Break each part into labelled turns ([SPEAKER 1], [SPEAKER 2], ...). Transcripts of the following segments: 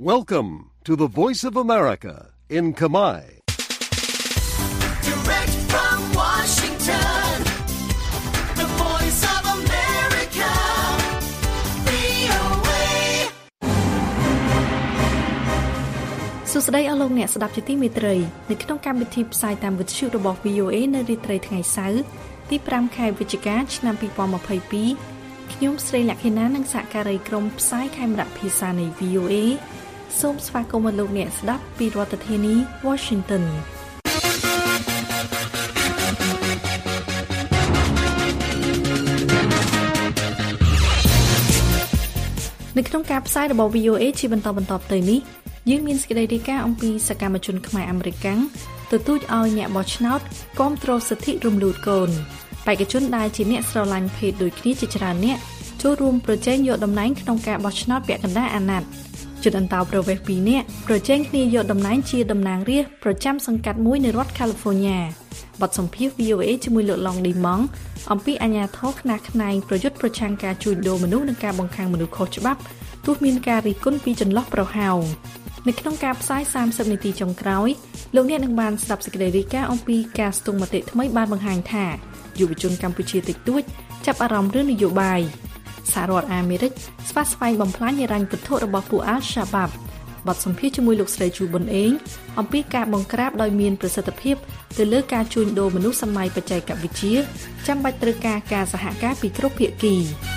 [SPEAKER 1] Welcome to the Voice of America in Khmer.
[SPEAKER 2] Direct from Washington, the Voice of America, VOA.
[SPEAKER 3] សួស្តីអស់លោកអ្នកស្ដាប់ជាទីមេត្រីនៅក្នុងកម្មវិធីផ្សាយតាមវិទ្យុរបស់ VOA នៅរាត្រីថ្ងៃសៅរ៍ទី5ខែវិច្ឆិកាឆ្នាំ2022ខ្ញុំស្រីលក្ខិណានិងសហការីក្រុមផ្សាយខេមរៈភាសានៃ VOA សូមស្វាគមន៍លោកអ្នកស្ដាប់ពីរដ្ឋធានី Washington នៅក្នុងការផ្សាយរបស់ VOA ជាបន្តទៅនេះយើងមានសេចក្តីរាយការណ៍អំពីសកម្មជនខ្មែរអាមេរិកាំងទទូចឲ្យអ្នកបោះឆ្នោតគាំទ្រសិទ្ធិរំលូតកូនបេក្ខជនដែលជាអ្នកស្រឡាញ់ភេទដូចគ្នាជាច្រើនអ្នកចូលរួមប្រជែងយកតំណែងក្នុងការបោះឆ្នោតពាក់កណ្ដាលអាណត្តិជនអន្តោប្រវេសន៍2នាក់ប្រជែងគ្នាយកតំណែងជាតំណាងរាស្ត្រប្រចាំសង្កាត់មួយនៅរដ្ឋ California បទសម្ភាសន៍ VOA ជាមួយលោកឡុងឌីម៉ង់អំពីអាញាធរខ្នះខ្នែងប្រយុទ្ធប្រឆាំងការជួញដូរមនុស្សនិងការបង្ខាំងមនុស្សខុសច្បាប់ទោះមានការរិះគន់ពីចន្លោះប្រហោងនៅក្នុងការផ្សាយ30នាទីចុងក្រោយលោកអ្នកនឹងបានស្ដាប់សេចក្តីរាយការណ៍អំពីការស្ទង់មតិថ្មីបានបង្ហាញថាយុវជនកម្ពុជាតិចតួចចាប់អារម្មណ៍រឿងនយោបាយសហរដ្ឋអាមេរិកស្វាស្វែងបំផ្លាញហិរញ្ញវត្ថុរបស់ពួក Al-Shabaab បទសម្ភាសន៍ជាមួយលោកស្រីជូប៊ុនអេងអំពីការបង្ក្រាបដោយមានប្រសិទ្ធភាពទៅលើការជួញដូរមនុស្សសម័យបច្ចេកវិទ្យាចាំបាច់ត្រូវការសហការពីគ្រប់ភាគី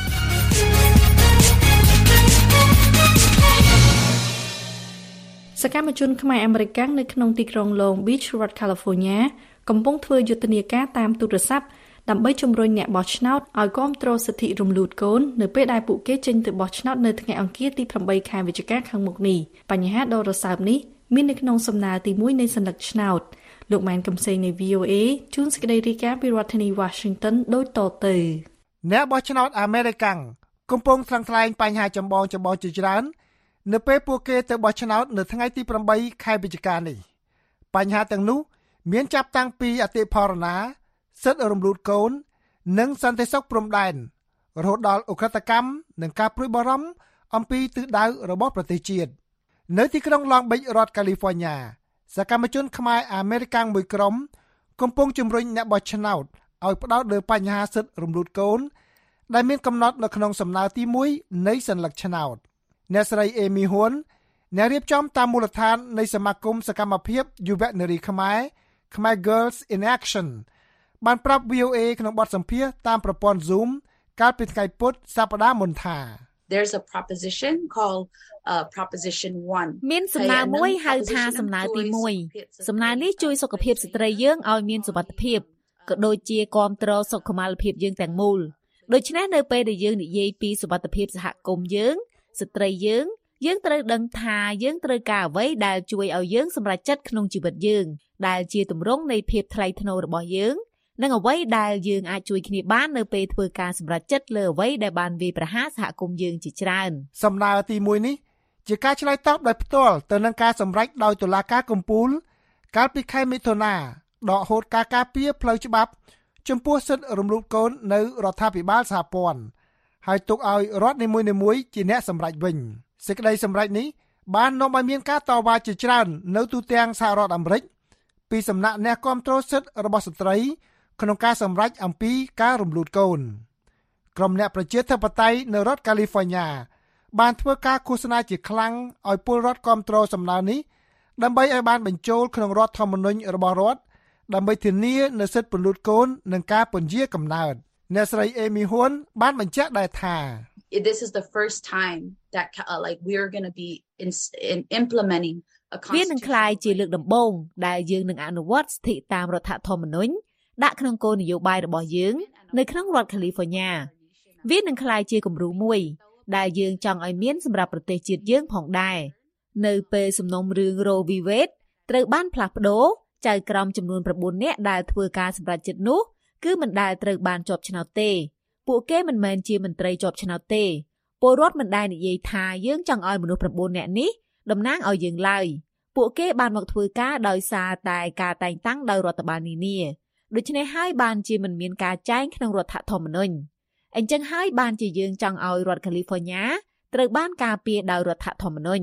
[SPEAKER 3] សកម្មជនខ្មែរអាមេរិកាំងនៅក្នុងទីក្រុង Long Beach រដ្ឋ California កំពុងធ្វើយុទ្ធនាការតាមទូរស័ព្ទដើម្បីជំរុញអ្នកបោះឆ្នោតឲ្យគាំទ្រសិទ្ធិរំលូតកូននៅពេលដែលពួកគេចេញទៅបោះឆ្នោតនៅថ្ងៃអង្គារទី8ខែវិច្ឆិកាខាងមុខនេះបញ្ហាដ៏រសើបនេះមាននៅក្នុងសំណើទី1នៃសញ្ញាឆ្នោតលោកម៉ែនកំសែងនៃ VOA ជួនសេចក្តីរាយការណ៍ពីរដ្ឋធានី Washington ដូចតទៅ
[SPEAKER 4] អ្នកបោះឆ្នោតអាមេរិកាំងកំពុងថ្លឹងថ្លែងបញ្ហាចម្បងជាច្រើននៅពេលពួកគេទៅបោះឆ្នោតនៅថ្ងៃទី8ខែវិច្ឆិកានេះបញ្ហាទាំងនោះមានចាប់តាំងពីអតិផរណាសិទ្ធិរំលូតកូននិងសន្តិសុខព្រំដែនរហូតដល់ឧក្រិដ្ឋកម្មនិងការព្រួយបារម្ភអំពីទិសដៅរបស់ប្រទេសជាតិនៅទីក្រុង Long Beach រដ្ឋ California សកម្មជនខ្មែរអាមេរិកាំងមួយក្រុមកំពុងជំរុញអ្នកបោះឆ្នោតឲ្យផ្ដោតលើបញ្ហាសិទ្ធិរំលូតកូនដែលមានកំណត់នៅក្នុងសំណើទី1នៃសញ្ញាឆ្នោតអ្នកស្រីអេមីហ៊ុនអ្នករៀបចំតាមមូលដ្ឋាននៃសមាគមសកម្មភាពយុវនារីខ្មែរខ្មែរ Girls in Action បានប្រាប់ VOA ក្នុងបទសម្ភាសន៍តាមប្រព័ន្ធ Zoom កាលពីថ្ងៃពុធសប្តាហ៍មុនថា
[SPEAKER 5] There's a proposition called proposition 1
[SPEAKER 6] មានសំណើមួយហៅថាសំណើទី1សំណើនេះជួយសុខភាពស្ត្រីយើងឲ្យមានសុវត្ថិភាពក៏ដូចជាគាំទ្រសុខុមាលភាពយើងទាំងមូលដូច្នេះនៅពេលដែលយើងនិយាយពីសុវត្ថិភាពសហគមន៍យើងស្ត្រីយើងត្រូវដឹងថាយើងត្រូវការអ្វីដែលជួយឲ្យយើងសម្រេចចិត្តក្នុងជីវិតយើងដែលជាទម្រង់នៃភាពថ្លៃថ្នូររបស់យើងនិងអ្វីដែលយើងអាចជួយគ្នាបាននៅពេលធ្វើការសម្រេចចិត្តលើអ្វីដែលបានវាយប្រហារសហគមន៍យើងជាច្រើន
[SPEAKER 4] សំណើទី1នេះជាការឆ្លើយតបដោយផ្ទាល់ទៅនឹងការសម្រេចដោយតុលាការកំពូលកាលពីខែមិថុនាដកហូតការការពារផ្លូវច្បាប់ចំពោះសិទ្ធិរំលូតកូននៅរដ្ឋាភិបាលសហព័ន្ធហើយទុកឲ្យរដ្ឋនីមួយៗជាអ្នកសម្រេចវិញសេចក្តីសម្រេចនេះបាននាំឲ្យមានការតវ៉ាជាច្រើននៅទូទាំងសហរដ្ឋអាមេរិកពីសំណាក់អ្នកគាំទ្រសិទ្ធិរបស់ស្ត្រីក្នុងការសម្រេចអំពីការរំលូតកូនក្រុមអ្នកប្រជាធិបតេយ្យនៅរដ្ឋ California បានធ្វើការឃោសនាជាខ្លាំងឲ្យពលរដ្ឋគាំទ្រសំណើនេះដើម្បីឲ្យបានបញ្ចូលក្នុងរដ្ឋធម្មនុញ្ញរបស់រដ្ឋដើម្បីធានានូវសិទ្ធិរំលូតកូននិងការពន្យាកំណើតអ្នកស្រីអេមីហ៊ុនបានបញ្ជាក់ដែរថា
[SPEAKER 5] This is the first time that like we're going to be in implementing a constitution
[SPEAKER 6] វានឹងក្លាយជាលើកដំបូងដែលយើងនឹងអនុវត្តសិទ្ធិតាមរដ្ឋធម្មនុញ្ញដាក់ក្នុងគោលនយោបាយរបស់យើងនៅក្នុងរដ្ឋ California វានឹងក្លាយជាគំរូមួយដែលយើងចង់ឲ្យមានសម្រាប់ប្រទេសជាតិយើងផងដែរនៅពេលសំណុំរឿង Roe v. Wade ត្រូវបានផ្លាស់ប្ដូរចៅក្រមចំនួន9នាក់ដែលធ្វើការសម្រេចចិត្តនោះគឺមិនដែលត្រូវបានជាប់ឆ្នោតទេពួកគេមិនមែនជាមន្ត្រីជាប់ឆ្នោតទេពលរដ្ឋមិនដែលនិយាយថាយើងចង់ឲ្យមនុស្ស9នាក់នេះតំណាងឲ្យយើងឡើយពួកគេបានមកធ្វើការដោយសារតែការតែងតាំងដោយរដ្ឋបាលនានាដូច្នេះហើយបានជាមិនមានការចែងក្នុងរដ្ឋធម្មនុញ្ញអញ្ចឹងហើយបានជាយើងចង់ឲ្យរដ្ឋ California ត្រូវបានការពារដោយរដ្ឋធម្មនុញ្ញ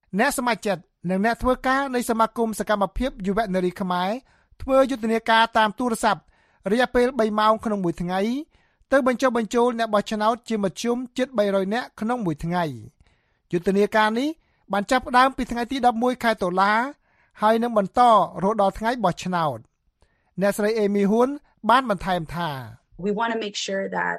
[SPEAKER 4] អ្នកសមាជិកនិងអ្នកធ្វើការនៃសមាគមសកម្មភាពយុវនារីខ្មែរធ្វើយុទ្ធនាការតាមទូរស័ព្ទរយៈពេល3ម៉ោងក្នុងមួយថ្ងៃទៅបញ្ចុះបញ្ចូលអ្នកបោះឆ្នោតជាមធ្យមជិត300នាក់ក្នុងមួយថ្ងៃយុទ្ធនាការនេះបានចាប់ផ្ដើមពីថ្ងៃទី11ខែតុលាហើយនឹងបន្តរហូតដល់ថ្ងៃបោះឆ្នោតអ្នកស្រីអេមីហ៊ុនបានបន្ថែមថា
[SPEAKER 5] We want to make sure that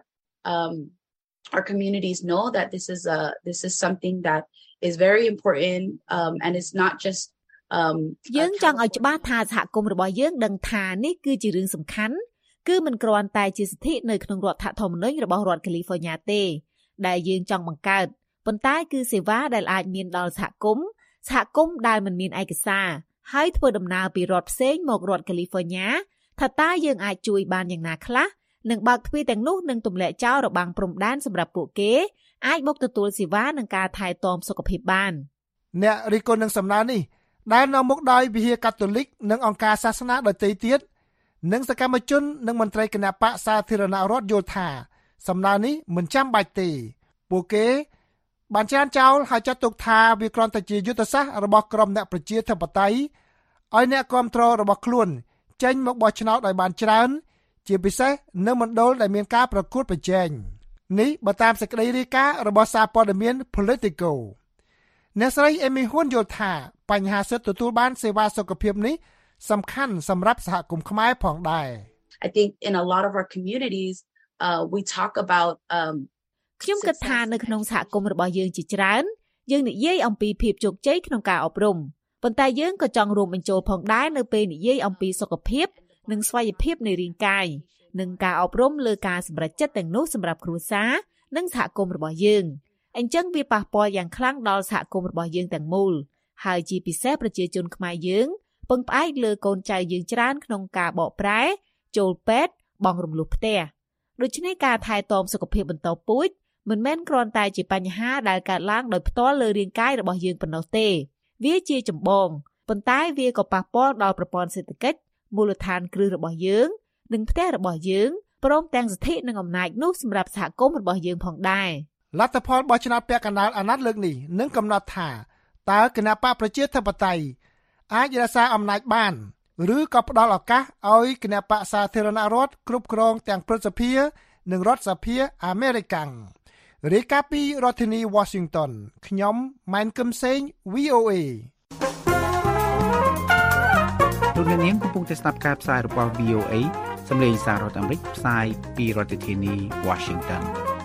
[SPEAKER 5] our communities know that this is something that is very important and it's not just
[SPEAKER 6] យើងចង់ឲ្យច្បាស់ថាសហគមន៍របស់យើងដឹងថានេះគឺជារឿងសំខាន់គឺមិនគ្រាន់តែជាសិទ្ធិនៅក្នុងរដ្ឋធម្មនុញ្ញរបស់រដ្ឋ California ទេដែលយើងចង់បង្កើតប៉ុន្តែគឺសេវាដែលអាចមានដល់សហគមន៍ដែលមិនមានឯកសារហើយធ្វើដំណើរពីរដ្ឋផ្សេងមករដ្ឋ California ថាតើយើងអាចជួយបានយ៉ាងណាខ្លះនិងបើកទ្វារទាំងនោះនឹងទម្លាក់ចោលរបាំងព្រំដែនសម្រាប់ពួកគេអាចមកទទួលសេវានិងការថែទាំសុខភាពបាន
[SPEAKER 4] អ្នករិះគន់នឹងសំណើនេះដែលនាំមុខដោយវិហារកាតូលិកនិងអង្គការសាសនាដទៃទៀតនិងសកម្មជននិងមន្ត្រីគណៈបកសាធារណរដ្ឋយល់ថាសំណើនេះមិនចាំបាច់ទេពួកគេបានច្រានចោលហើយចាត់ទុកថាវាគ្រាន់តែជាយុទ្ធសាស្ត្ររបស់ក្រុមអ្នកប្រជាធិបតេយ្យឲ្យអ្នកគាំទ្ររបស់ខ្លួនចេញមកបោះឆ្នោតឲ្យបានច្រើនជាពិសេសនៅមណ្ឌលដែលមានការប្រកួតប្រជែងនេះបើតាមសេចក្តីរាយការណ៍របស់សារព័ត៌មាន Politico អ្នកស្រីអេមីហ៊ុនយល់ថាបញ្ហាសិទ្ធិទទួលបានសេវាសុខភាពនេះសំខាន់សម្រាប់សហគមន៍ខ្មែរផងដែរ
[SPEAKER 5] I think in a lot of our communities we talk about
[SPEAKER 6] ខ្ញុំគិតថានៅក្នុងសហគមន៍របស់យើងជាច្រើនយើងនិយាយអំពីភាពជោគជ័យក្នុងការអប់រំប៉ុន្តែយើងក៏ចង់រួមបញ្ចូលផងដែរនៅពេលនិយាយអំពីសុខភាពនិងស្វ័យភាពនៃរាងកាយនិងការអប់រំលើការសម្រេចចិត្តទាំងនោះសម្រាប់គ្រួសារនិងសហគមន៍របស់យើងអញ្ចឹងវាប៉ះពាល់យ៉ាងខ្លាំងដល់សហគមន៍របស់យើងទាំងមូលហើយជាពិសេសប្រជាជនខ្មែរយើងពឹងផ្អែកលើកូនចៅយើងច្រើនក្នុងការបកប្រែចូលពេទ្យបង់រំលោះផ្ទះដូច្នេះការថែទាំសុខភាពបន្តពូជមិនមែនគ្រាន់តែជាបញ្ហាដែលកើតឡើងដោយផ្ទាល់លើរាងកាយរបស់យើងប៉ុណ្ណោះទេវាជាចម្បងប៉ុន្តែវាក៏ប៉ះពាល់ដល់ប្រព័ន្ធសេដ្ឋកិច្ចមូលដ្ឋានគ្រឹះរបស់យើងនិងផ្ទះរបស់យើងព្រមទាំងសិទ្ធិនិងអំណាចនោះសម្រាប់សហគមន៍របស់យើងផងដែរ
[SPEAKER 4] លទ្ធផលបោះឆ្នោតពាក់កណ្ដាលអាណត្តិលើកនេះនឹងកំណត់ថាតើគណបកប្រជាធិបតេយ្យអាចរក្សាអំណាចបានឬក៏ផ្ដល់ឱកាសឲ្យគណបកសាធារណរដ្ឋគ្រប់គ្រងទាំងព្រឹទ្ធសភានិងរដ្ឋសភាអាមេរិករាយការណ៍ពីរដ្ឋធានី Washington ខ្ញុំម៉ែនកឹមសេង VOA
[SPEAKER 7] លោកអ្នកនាងកំពុងតែស្ដាប់ការផ្សាយរបស់ VOA សម្លេងសាររដ្ឋអាមេរិកផ្សាយពីរដ្ឋធានី Washington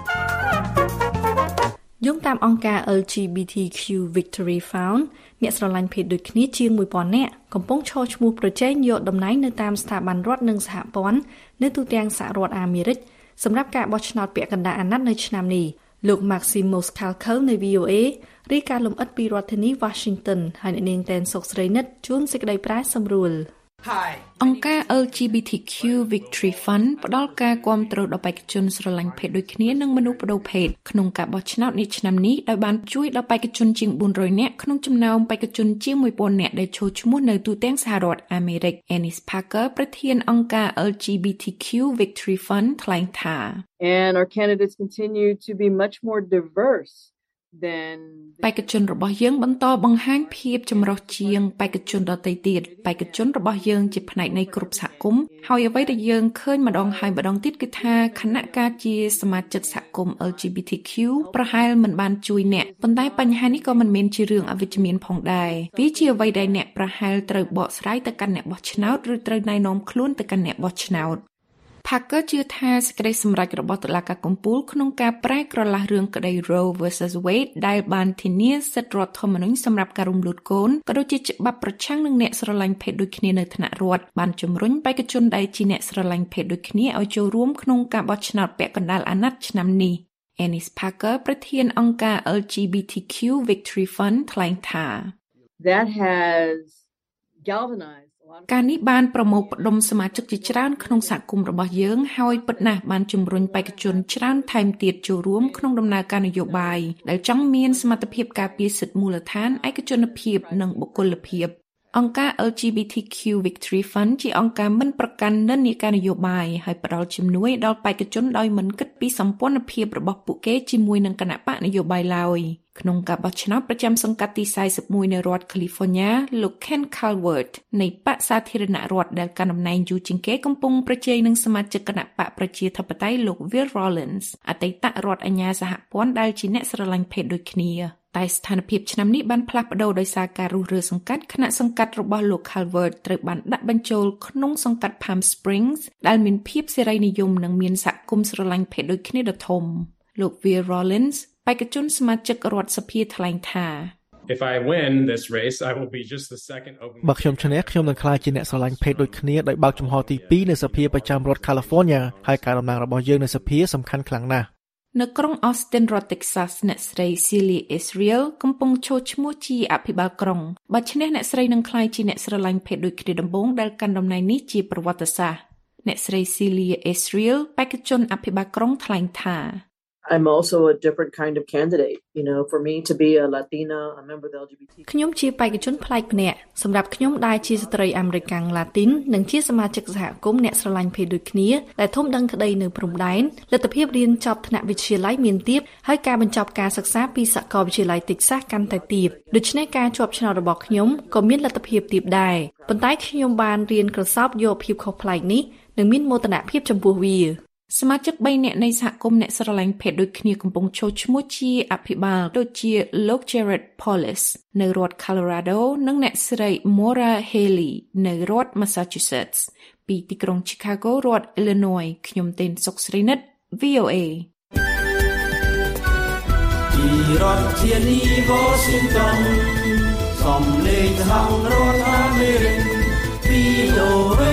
[SPEAKER 3] យោងតាមអង្គការ LGBTQ Victory Fund អ្នកស្រឡាញ់ភេទដូចគ្នាជាង 1000 នាក់កំពុងឈរឈ្មោះប្រជែងយកតំណែងនៅតាមស្ថាប័នរដ្ឋនិងសហព័ន្ធនៅទូទាំងសហរដ្ឋអាមេរិកសម្រាប់ការបោះឆ្នោតពាក់កណ្ដាលអាណត្តិនៅឆ្នាំនេះលោក Maximos Kalkel នៃ VOA រាយការណ៍លម្អិតពីរដ្ឋធានី Washington ហើយអ្នកនាងតែនសុកស្រីនិតជួនសេចក្តីប្រាសម្រួល
[SPEAKER 8] អង្គការ LGBTQ Victory Fund ផ្ដល់ការគាំទ្រដល់បេក្ខជនស្រឡាញ់ភេទដូចគ្នានិងមនុស្សប្ដូរភេទក្នុងការបោះឆ្នោតនាឆ្នាំនេះដោយបានជួយដល់បេក្ខជនជាង400នាក់ក្នុងចំណោមបេក្ខជនជាង 1000 នាក់ដែលចូលឈ្មោះនៅទូទាំងសហរដ្ឋអាមេរិក Ennis Parker ប្រធានអង្គការ LGBTQ Victory Fund ថ្លែងថា
[SPEAKER 9] And our candidates continue to be much more diverse
[SPEAKER 8] បេក្ខជនរបស់យើងបន្តបង្ហាញភាពចម្រុះជាងបេក្ខជនដទៃទៀតបេក្ខជនរបស់យើងជាផ្នែកនៃគ្រប់សហគមន៍ហើយអ្វីដែលយើងឃើញម្ដងហើយម្ដងទៀតគឺថាគណៈការជាសមាជិកសហគមន៍ LGBTQ ប្រហែលមិនបានជួយអ្នកប៉ុន្តែបញ្ហានេះក៏មិនមែនជារឿងអវិជ្ជមានផងដែរវាជាអ្វីដែលអ្នកប្រហែលត្រូវបកស្រាយទៅកាន់អ្នកបោះឆ្នោតឬត្រូវណែនាំខ្លួនទៅកាន់អ្នកបោះឆ្នោតParker ជឿថាសេចក្តីសម្រេចរបស់តុលាការកំពូលក្នុងការប្រែក្រឡាស់រឿងក្តី Roe vs Wade ដែលបានធានាសិទ្ធិរដ្ឋធម្មនុញ្ញសម្រាប់ការរំលូតកូនក៏ដូចជាច្បាប់ប្រឆាំងនឹងអ្នកស្រឡាញ់ភេទដូចគ្នានៅថ្នាក់រដ្ឋបានជំរុញបេក្ខជនដែលជាអ្នកស្រឡាញ់ភេទដូចគ្នាឲ្យចូលរួមក្នុងការបោះឆ្នោតពាក់កណ្ដាលអាណត្តិឆ្នាំនេះ Ennis Parker ប្រធានអង្គការ LGBTQ Victory Fund ថ្លែងថា
[SPEAKER 9] That has galvanized
[SPEAKER 8] ការនេះបានប្រមូលផ្ដុំសមាជិកជាច្រើនក្នុងសហគមន៍របស់យើងហើយពិតណាស់បានជំរុញបេក្ខជនច្រើនថែមទៀតចូលរួមក្នុងដំណើរការនយោបាយដែលចង់មានសមត្ថភាពការពារសិទ្ធិមូលដ្ឋានឯកជនភាពនិងបុគ្គលភាពអង្គការ LGBTQ Victory Fund ជាអង្គការមិនប្រកាន់និន្នាការនយោបាយហើយផ្ដល់ជំនួយដល់បេក្ខជនដោយមិនគិតពីសម្ព័ន្ធភាពរបស់ពួកគេជាមួយនឹងគណៈបកនយោបាយឡើយក្នុងការបោះឆ្នោតប្រចាំសង្កាត់ទី41នៅរដ្ឋ California លោក Ken Calvert នៃបក្សសាធារណរដ្ឋដែលកាន់តំណែងយូរជាងគេកំពុងប្រជែងនឹងសមាជិកគណៈបកប្រជាធិបតេយ្យលោក Will Rollins អតីតរដ្ឋអាជ្ញាសហព័ន្ធដែលជាអ្នកស្រឡាញ់ភេទដូចគ្នាតែស្ថានភាពឆ្នាំនេះបានផ្លាស់ប្ដូរដោយសារការរុះរើសង្កាត់គណៈសង្កាត់របស់លោក Calvert ត្រូវបានដាក់បញ្ចូលក្នុងសង្កាត់ Palm Springs ដែលមានភាពសេរីនិយមនិងមានសហគមន៍ស្រឡាញ់ភេទដូចគ្នាដ៏ធំលោក Will Rollins បេក្ខជនសមាជិករដ្ឋសភាថ្លែងថា
[SPEAKER 10] If I win this race, I will be just the second open.
[SPEAKER 4] បើខ្ញុំឈ្នះខ្ញុំនឹងក្លាយជាអ្នកស្រឡាញ់ភេទដូចគ្នាដោយបើកចំហទី2នៅសភាប្រចាំរដ្ឋ California ហើយការតំណាងរបស់យើងនៅសភាសំខាន់ខ្លាំងណាស់
[SPEAKER 8] នៅក្រុង Austin រដ្ឋ Texas អ្នកស្រី Celia Israel កំពុងឈរឈ្មោះជាអភិបាលក្រុងបើឈ្នះអ្នកស្រីនឹងក្លាយជាអ្នកស្រឡាញ់ភេទដូចគ្នាដំបូងដែលកាន់តំណែងនេះជាប្រវត្តិសាស្ត្រអ្នកស្រី Celia Israel បេក្ខជនអភិបាលក្រុងថ្លែងថា
[SPEAKER 9] I'm also a different kind of candidate, for me to be a Latina, a member of the LGBT.
[SPEAKER 3] ខ្ញុំជាបេក្ខជនប្លែកម្នាក់សម្រាប់ខ្ញុំដែលជាស្ត្រីអាមេរិកាំង Latin និងជាសមាជិកសហគមន៍អ្នកស្រឡាញ់ភេទដូចគ្នាដែលធំដឹងក្តីនៅព្រំដែនលទ្ធភាពរៀនចប់ថ្នាក់វិទ្យាល័យមានទាបហើយការបញ្ចប់ការសិក្សាពីសាកលវិទ្យាល័យ Texas កាន់តែទាបដូច្នេះការជាប់ឆ្នោតរបស់ខ្ញុំក៏មានលទ្ធភាពទាបដែរប៉ុន្តែខ្ញុំបានរៀនក្រសោបយកភាពខុសប្លែកនេះនិងមានមោទនភាពចំពោះវា
[SPEAKER 8] សមាជិក3នាក់នៃសហគមន៍អ្នកស្រឡាញ់ភេទដូចគ្នាកំពុងចូលឈ្មោះជាអភិបាលដូចជាលោក Jared Polis នៅរដ្ឋ Colorado និងអ្នកស្រី Maura Haley នៅរដ្ឋ Massachusetts ពីទីក្រុង Chicago រដ្ឋ Illinois ខ្ញុំទេនសុកស្រីនិត VOA
[SPEAKER 2] ពីរដ្ឋធានី Washington សំឡេងសហរដ្ឋអាមេរិក VOA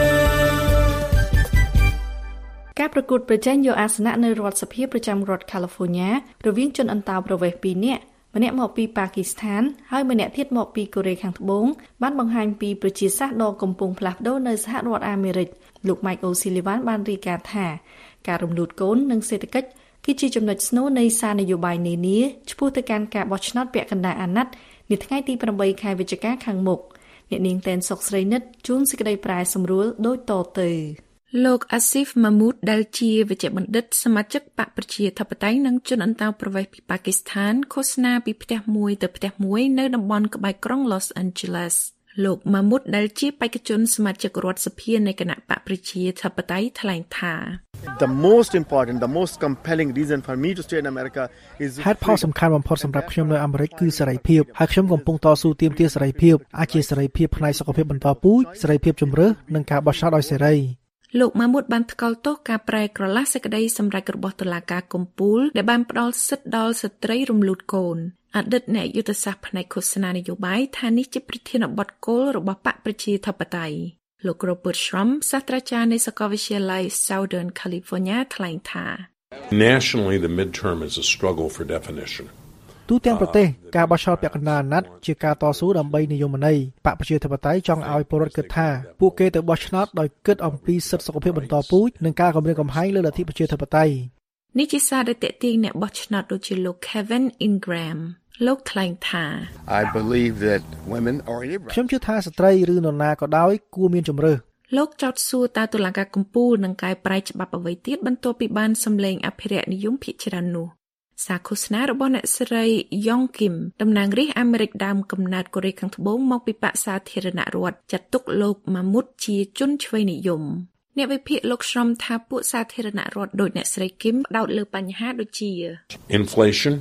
[SPEAKER 3] ការប្រកួតប្រជែងយកអាសនៈនៅរដ្ឋសភាប្រចាំរដ្ឋ California រវាងជនអន្តោប្រវេសន៍2នាក់ម្នាក់មកពីប៉ាគីស្ថានហើយម្នាក់ទៀតមកពីកូរ៉េខាងត្បូងបានបង្ហាញពីប្រជាសាស្ត្រដ៏កំពុងផ្លាស់ប្ដូរនៅសហរដ្ឋអាមេរិកលោក Mike O'Sullivan បានរាយការណ៍ថាការរំលូតកូននិងសេដ្ឋកិច្ចគឺជាចំណុចស្នូលនៃសារនយោបាយនានាឆ្ពោះទៅកាន់ការបោះឆ្នោតពាក់កណ្ដាលអាណត្តិនាថ្ងៃទី8ខែវិច្ឆិកាខាងមុខអ្នកនាងតែនសុកស្រីនិតជួនសេចក្តីប្រែសម្រួលដូចតទៅ
[SPEAKER 8] លោក Asif Mahmood ដែលជាវេជ្ជបណ្ឌិតសមាជិកបកប្រជាធិបតេយ្យនិងជនអន្តោប្រវេសន៍ពីប៉ាគីស្ថានឃោសនាពីផ្ទះមួយទៅផ្ទះមួយនៅតំបន់ក្បែរក្រុង Los Angeles លោក Mahmood ដែលជាបេក្ខជនសមាជិករដ្ឋសភានៃគណៈបកប្រជាធិបតេយ្យថ្លែងថា
[SPEAKER 11] The most important, the most compelling reason for me to stay in America is
[SPEAKER 4] ហេតុផលសំខាន់បំផុតសម្រាប់ខ្ញុំនៅអាមេរិកគឺសេរីភាពហើយខ្ញុំកំពុងតស៊ូទាមទារសេរីភាពអាចជាសេរីភាពផ្នែកសុខភាពបន្តពូជសេរីភាពជំរឿសនិងការបោះឆ្នោតដោយសេរី
[SPEAKER 8] លោកម៉ាម៉ូតបានថ្កោលទោសការប្រែក្រឡាសេចក្តីសម្រេចរបស់តុលាការកំពូលដែលបានផ្ដល់សិទ្ធិដល់ស្ត្រីរំលូតកូនអតីតអ្នកយុទ្ធសាស្ត្រផ្នែកឃោសនានយោបាយថានេះជាប្រធានបទគោលរបស់បកប្រជាធិបតេយ្យលោក Robert Shrum សាស្ត្រាចារ្យនៃសាកលវិទ្យាល័យ Southern California ថ្លែងថា
[SPEAKER 12] Nationally the midterm is a struggle for definition
[SPEAKER 4] ទូទាំងប្រទេសការបោះឆ្នោតពាក់កណ្ដាលអាណត្តិជាការតស៊ូដើម្បីនិយមន័យបកប្រជាធិបតេយ្យចង់ឲ្យពលរដ្ឋគិតថាពួកគេទៅបោះឆ្នោតដោយគិតអំពីសិទ្ធិសុខភាពបន្តពូជនិងការគម្រាមកំហែងលើលទ្ធិប្រជាធិបតេយ្យ
[SPEAKER 8] នេះជាសារដែលទាក់ទាញអ្នកបោះឆ្នោតដូចជាលោក Kevin Ingram លោកថ្លែងថា
[SPEAKER 11] I believe that women or
[SPEAKER 4] ខ្ញុំជឿថាស្ត្រីឬនរណាក៏ដោយគួរមានជម្រើស
[SPEAKER 8] លោកចោទសួរតើតុលាការកំពូលនឹងកែប្រែច្បាប់អ្វីទៀតបន្ទាប់ពីបានសម្លេងអភិរក្សនិយមភាគច្រើននោះសារឃោសនារបស់អ្នកស្រី Yong Kim តំណាងរាស្ត្រអាមេរិកដើមកំណើតកូរ៉េខាងត្បូងមកពីបក្សសាធារណរដ្ឋចាត់ទុកលោក Mahmood ជាជនឆ្វេងនិយមអ្នកវិភាគលោកស្រមថាពួកសាធារណរដ្ឋដូចអ្នកស្រី Kim ផ្ដោតលើបញ្ហាដូចជា
[SPEAKER 12] Inflation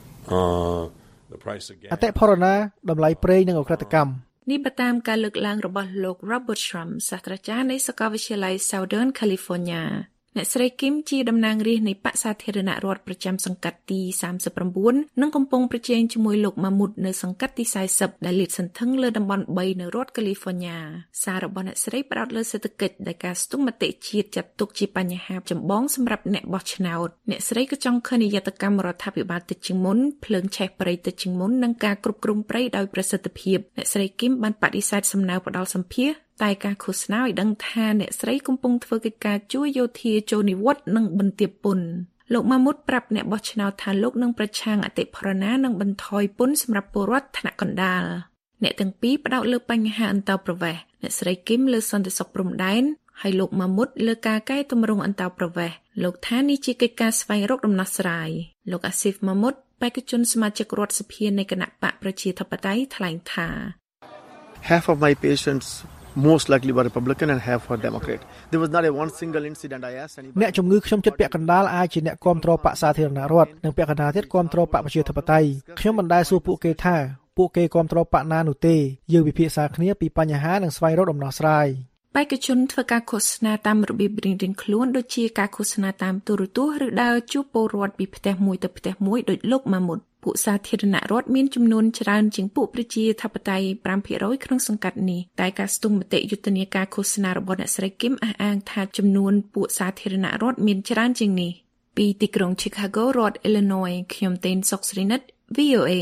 [SPEAKER 4] the price of gas អតិផរណាតម្លៃប្រេងនិងអក្រិតកម្ម
[SPEAKER 8] នេះបើតាមការលើកឡើងរបស់លោក Robert Shrum សាស្ត្រាចារ្យនៃសាកលវិទ្យាល័យ Southern Californiaអ្នកស្រីគឹមជាតំណាងរាស្ត្រនៃបក្សសាធារណរដ្ឋប្រចាំសង្កាត់ទី39និងកំពុងប្រជែងជាមួយលោកម៉ាម៉ូតនៅសង្កាត់ទី40ដែលលាតសន្ធឹងលើតំបន់3នៅរដ្ឋកាលីហ្វ័រញ៉ាសាររបស់អ្នកស្រីផ្ដោតលើសេដ្ឋកិច្ចដែលការស្ទង់មតិជាតិចាត់ទុកជាបញ្ហាចម្បងសម្រាប់អ្នកបោះឆ្នោតអ្នកស្រីក៏ចង់ឃើញនាយត្តកម្មរដ្ឋាភិបាលទៅជាងមុនភ្លើងឆេះព្រៃទៅជាងមុននិងការគ្រប់គ្រងព្រៃដោយប្រសិទ្ធភាពអ្នកស្រីគឹមបានបដិសេធសំណើផ្ដល់សម្ភារតែការឃោសនាឲ្យដឹងថាអ្នកស្រីកំពុងធ្វើកិច្ចការជួយយោធាចូលនិវត្តន៍និងបន្ទាបពន្ធលោកម៉ាម៉ូតប្រាប់អ្នកបោះឆ្នោតថាលោកនឹងប្រឆាំងអតិផរណានិងបន្ថយពន្ធសម្រាប់ពលរដ្ឋថ្នាក់កណ្ដាលអ្នកទាំងពីរផ្ដោតលើបញ្ហាអន្តោប្រវេសន៍អ្នកស្រីគឹមលើសន្តិសុខព្រំដែនហើយលោកម៉ាម៉ូតលើការកែតម្រង់អន្តោប្រវេសន៍លោកថានេះជាកិច្ចការស្វែងរកដំណោះស្រាយលោកអាស៊ីហ្វម៉ាម៉ូតបេក្ខជនសមាជិករដ្ឋសភានៃគណៈបកប្រជាធិបតេយ្យថ្លែងថា
[SPEAKER 11] Half of my patients most likely were Republican and half were Democrat. There was not a one single incident I asked anybody.
[SPEAKER 4] អ្នកជំងឺខ្ញុំចិត្តពាក់កណ្ដាលអាចជាអ្នកគាំទ្របកសាធារណរដ្ឋនិងពាក់កណ្ដាលទៀតគាំទ្របកប្រជាធិបតេយ្យខ្ញុំមិនដែលសួរពួកគេថាពួកគេគាំទ្របកណានោះទេយើងពិភាក្សាគ្នាពីបញ្ហានិងស្វែងរកដំណោះស្រាយ
[SPEAKER 8] បេក្ខជនធ្វើការឃោសនាតាមរបៀបរៀងៗខ្លួនដូចជាការឃោសនាតាមទូរទស្សន៍ឬដើរជួបពលរដ្ឋពីផ្ទះមួយទៅផ្ទះមួយដោយលោកម៉ាមុតពួកសាធារណរដ្ឋមានចំនួនច្រើនជាងពួកប្រជាធិបតេយ្យ 5% ក្នុងសង្កាត់នេះតែការស្ទង់មតិយុទ្ធនាការឃោសនារបស់អ្នកស្រីគឹមអះអាងថាចំនួនពួកសាធារណរដ្ឋមានច្រើនជាងនេះពីទីក្រុង Chicago រដ្ឋ Illinois ខ្ញុំតេនសុកស្រីនិត VOA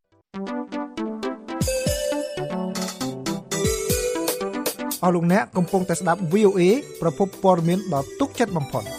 [SPEAKER 4] អស់លោកអ្នកកំពុងតែស្ដាប់ VOA ប្រភពព័ត៌មានដ៏ទុកចិត្តបំផុត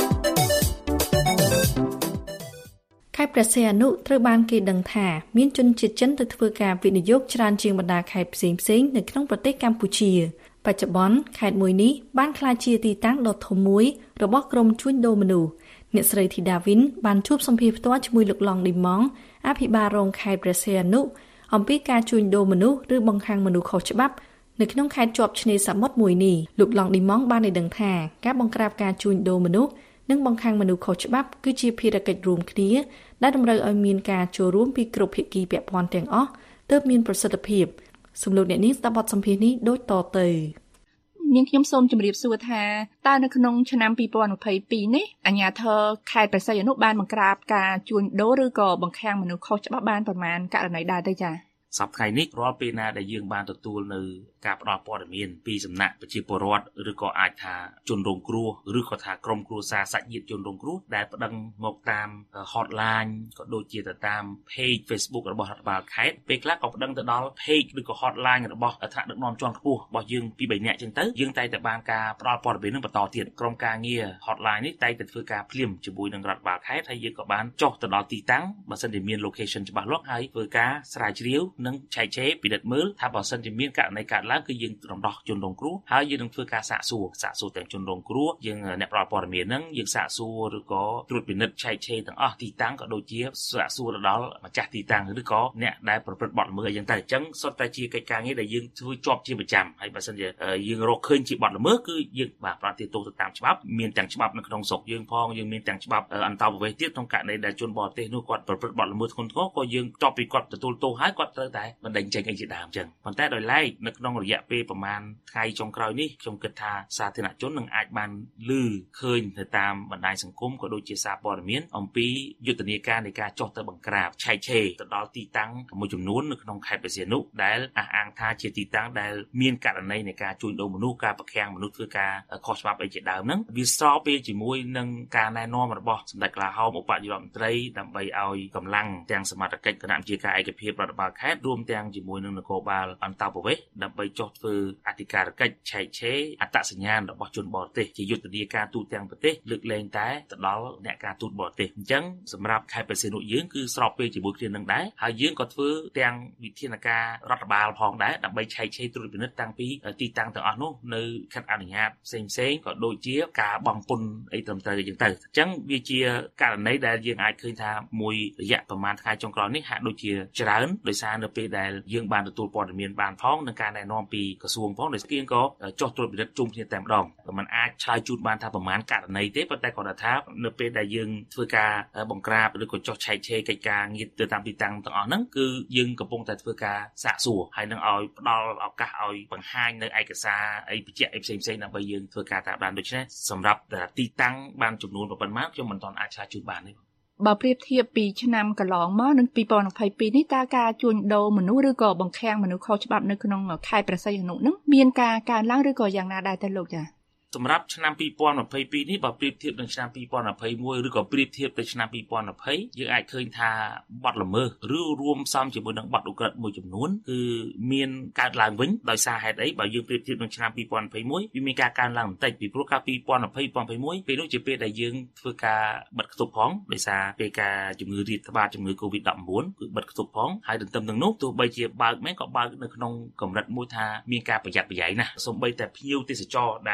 [SPEAKER 3] ខេត្តព្រះសីហនុត្រូវបានគេដឹងថាមានជនជាតិចិនទៅធ្វើការវិនិយោគច្រើនជាងបណ្ដាខេត្តផ្សេងៗនៅក្នុងប្រទេសកម្ពុជាបច្ចុប្បន្នខេត្តមួយនេះបានក្លាយជាទីតាំងដ៏ធំមួយរបស់ក្រុមជួញដូរមនុស្សអ្នកស្រីធីតាវិនបានជួបសម្ភាសផ្ទាល់ជាមួយលោកឡុងឌីម៉ងអភិបាលរងខេត្តព្រះសីហនុអំពីការជួញដូរមនុស្សឬបង្ខាំងមនុស្សខុសច្បាប់នៅក្នុងខេត្តជាប់ឆ្នេរសមុទ្រមួយនេះលោកឡុងឌីម៉ងបានឲ្យដឹងថាការបង្ក្រាបការជួញដូរមនុស្សនិងបង្ខាំងមនុស្សខុសច្បាប់គឺជាភារកិច្ចរួមគ្នាដែលតម្រូវឲ្យមានការចូលរួមពីគ្រប់ភាគីពាក់ព័ន្ធទាំងអស់ទើបមានប្រសិទ្ធភាពសំលោកអ្នកនាងស្ដាប់បទសម្ភាសន៍នេះដូចតទៅ
[SPEAKER 13] នាងខ្ញុំសូមជម្រាបសួរថាតើនៅក្នុងឆ្នាំ2022នេះអាជ្ញាធរខេត្តព្រះសីហនុបានបង្ក្រាបការជួញដូរឬក៏បង្ខាំងមនុស្សខុសច្បាប់បានប្រមាណករណីដែរទេចា៎
[SPEAKER 14] សប្តាហ៍នេះរាល់ពេលណាដែលយើងបានទទួលនៅការផ្ដល់ព័ត៌មានពីសំណាក់ប្រជាពលរដ្ឋឬក៏អាចថាជនរងគ្រោះឬក៏ថាក្រុមគ្រួសារសាច់ញាតិជនរងគ្រោះដែលប្តឹងមកតាម hotline ក៏ដូចជាទៅតាម page Facebook របស់រដ្ឋបាលខេត្តពេលខ្លះក៏ប្តឹងទៅដល់ page ឬក៏ hotline របស់ថ្នាក់ដឹកនាំជាន់ខ្ពស់របស់យើងពី3នាក់ចឹងទៅយើងតែបានការផ្ដល់ព័ត៌មាននឹងបន្តទៀតក្រុមការងារ hotline នេះតែធ្វើការភ្លាមជាមួយនឹងរដ្ឋបាលខេត្តហើយយើងក៏បានចុះទៅដល់ទីតាំងបើសិនជាមាន location ច្បាស់លាស់ហើយធ្វើការស្រាវជ្រាវនិងឆែកឆេរពិនិត្យមើលថាបើសិនជាមានករណីកើតឡើងគឺយើងរំដោះជនរងគ្រោះហើយយើងនឹងធ្វើការសាកសួរទាំងជនរងគ្រោះយើងអ្នកផ្ដល់ព័ត៌មានហ្នឹងយើងសាកសួរឬក៏ត្រួតពិនិត្យឆែកឆេរទាំងអស់ទីតាំងក៏ដូចជាសាកសួរដល់ម្ចាស់ទីតាំងឬក៏អ្នកដែលប្រព្រឹត្តបទល្មើសអីចឹងទៅអញ្ចឹងសុទ្ធតែជាកិច្ចការងារដែលយើងធ្វើជាប់ជាប្រចាំហើយបើសិនជាយើងរកឃើញជាបទល្មើសគឺយើងបាទប្រតិទោសទៅតាមច្បាប់មានទាំងច្បាប់នៅក្នុងស្រុកយើងផងយើងមានទាំងច្បាប់អន្តរប្រវេសន៍ទៀតក្នុងករណីដែលជនបរទេសនោះគាត់ប្រព្រឹត្តបទល្មើសធ្ងន់ធ្ងរក៏យើងចប់ពីគាត់ទទួលទោសហើយគាត់ត្រូវតែបណ្ដេញចេញអីជាដើមចឹងប៉ុន្តែដោយឡែកនៅក្នុងរយៈពេលប្រមាណថ្ងៃចុងក្រោយនេះខ្ញុំគិតថាសាធារណជននឹងអាចបានឮឃើញទៅតាមបណ្ដាញសង្គមក៏ដូចជាសារព័ត៌មានអំពីយុទ្ធនាការនៃការចុះទៅបង្ក្រាបឆែកឆេរទៅដល់ទីតាំងមួយចំនួននៅក្នុងខេត្តព្រះសីហនុដែលអះអាងថាជាទីតាំងដែលមានករណីនៃការជួញដូរមនុស្សការប្រខាំងមនុស្សធ្វើការខុសច្បាប់អីជាដើមហ្នឹងវាស្របពេលជាមួយនឹងការណែនាំរបស់សម្ដេចក្លាហោមឧបនាយករដ្ឋមន្ត្រីដើម្បីឲ្យកម្លាំងទាំងសមត្ថកិច្ចគណៈវិជាការឯកភាពរដ្ឋបាលខេត្តរួមទាំងជាមួយនឹងនគរបាលអន្តរប្រវេសន៍ដើម្បីចុះធ្វើអធិការកិច្ចឆែកឆេរអត្តសញ្ញាណរបស់ជនបរទេសជាយុទ្ធនាការទូទាំងប្រទេសលើកលែងតែទៅដល់អ្នកការទូតបរទេសអញ្ចឹងសម្រាប់ខេត្តព្រះសីហនុយើងគឺស្របពេលជាមួយគ្នានឹងដែរហើយយើងក៏ធ្វើទាំងវិធានការរដ្ឋបាលផងដែរដើម្បីឆែកឆេរត្រួតពិនិត្យតាំងពីទីតាំងទាំងអស់នោះនៅខេត្តអនុញ្ញាតផ្សេងក៏ដូចជាការបង់ពន្ធអីត្រឹមត្រូវអញ្ចឹងទៅអញ្ចឹងវាជាករណីដែលយើងអាចឃើញថាមួយរយៈប្រហែលថ្ងៃចុងក្រោយនេះហាក់ដូចជាច្រើនដោយសារនៅពេលដែលយើងបានទទួលព័ត៌មានបានផងនឹងការណែនាំពីក្រសួងផងដោយស្គៀងក៏ចុះត្រួតពិនិត្យជុំគ្នាតែម្ដងមិនអាចឆ្លើយជូនបានថាប្រមាណករណីទេប៉ុន្តែគាត់ថានៅពេលដែលយើងធ្វើការបង្ក្រាបឬក៏ចុះឆែកឆេរកិច្ចការងារទៅតាមទីតាំងទាំងអស់ហ្នឹងគឺយើងកំពុងតែធ្វើការសាកសួរហើយនឹងឲ្យផ្ដល់ឱកាសឲ្យបង្ហាញនៅឯកសារអីបញ្ជាក់អីផ្សេងៗដើម្បីយើងធ្វើការតាមដានដូច្នេះសម្រាប់ទីតាំងបានចំនួនប៉ុន្មានខ្ញុំមិនទាន់អាចឆ្លើយជូនបានទេ
[SPEAKER 13] បើប្រៀបធៀបពីឆ្នាំកន្លងមកនឹង2022នេះតើការជួញដូរមនុស្សឬក៏បង្ខាំងមនុស្សខុសច្បាប់នៅក្នុងខេត្តព្រះសីហនុនឹងមានការកើនឡើងឬក៏យ៉ាងណាដែរទៅលោកចា៎
[SPEAKER 14] សម្រាប់ឆ្នាំ2022នេះបើប្រៀបធៀបនឹងឆ្នាំ2021ឬក៏ប្រៀបធៀបទៅឆ្នាំ2020យើងអាចឃើញថាបទល្មើសឬរួមផ្សំជាមួយនឹងបទឧក្រិដ្ឋមួយចំនួនគឺមានកើតឡើងវិញដោយសារហេតុអីបើយើងប្រៀបធៀបនឹងឆ្នាំ2021វាមានការកើនឡើងបន្តិចពីព្រោះកាលពី2020-2021ពេលនោះជាពេលដែលយើងធ្វើការបិទគប់ផងដោយសារពេលការជំងឺរាតត្បាតជំងឺ COVID-19 គឺបិទគប់ផងហើយទន្ទឹមនឹងនោះទោះបីជាបើកមែនក៏បើកនៅក្នុងកម្រិតមួយថាមានការប្រយ័ត្នប្រយែងណាស់សូម្បីតែភ្ញៀវទេសចរដែលចូលមក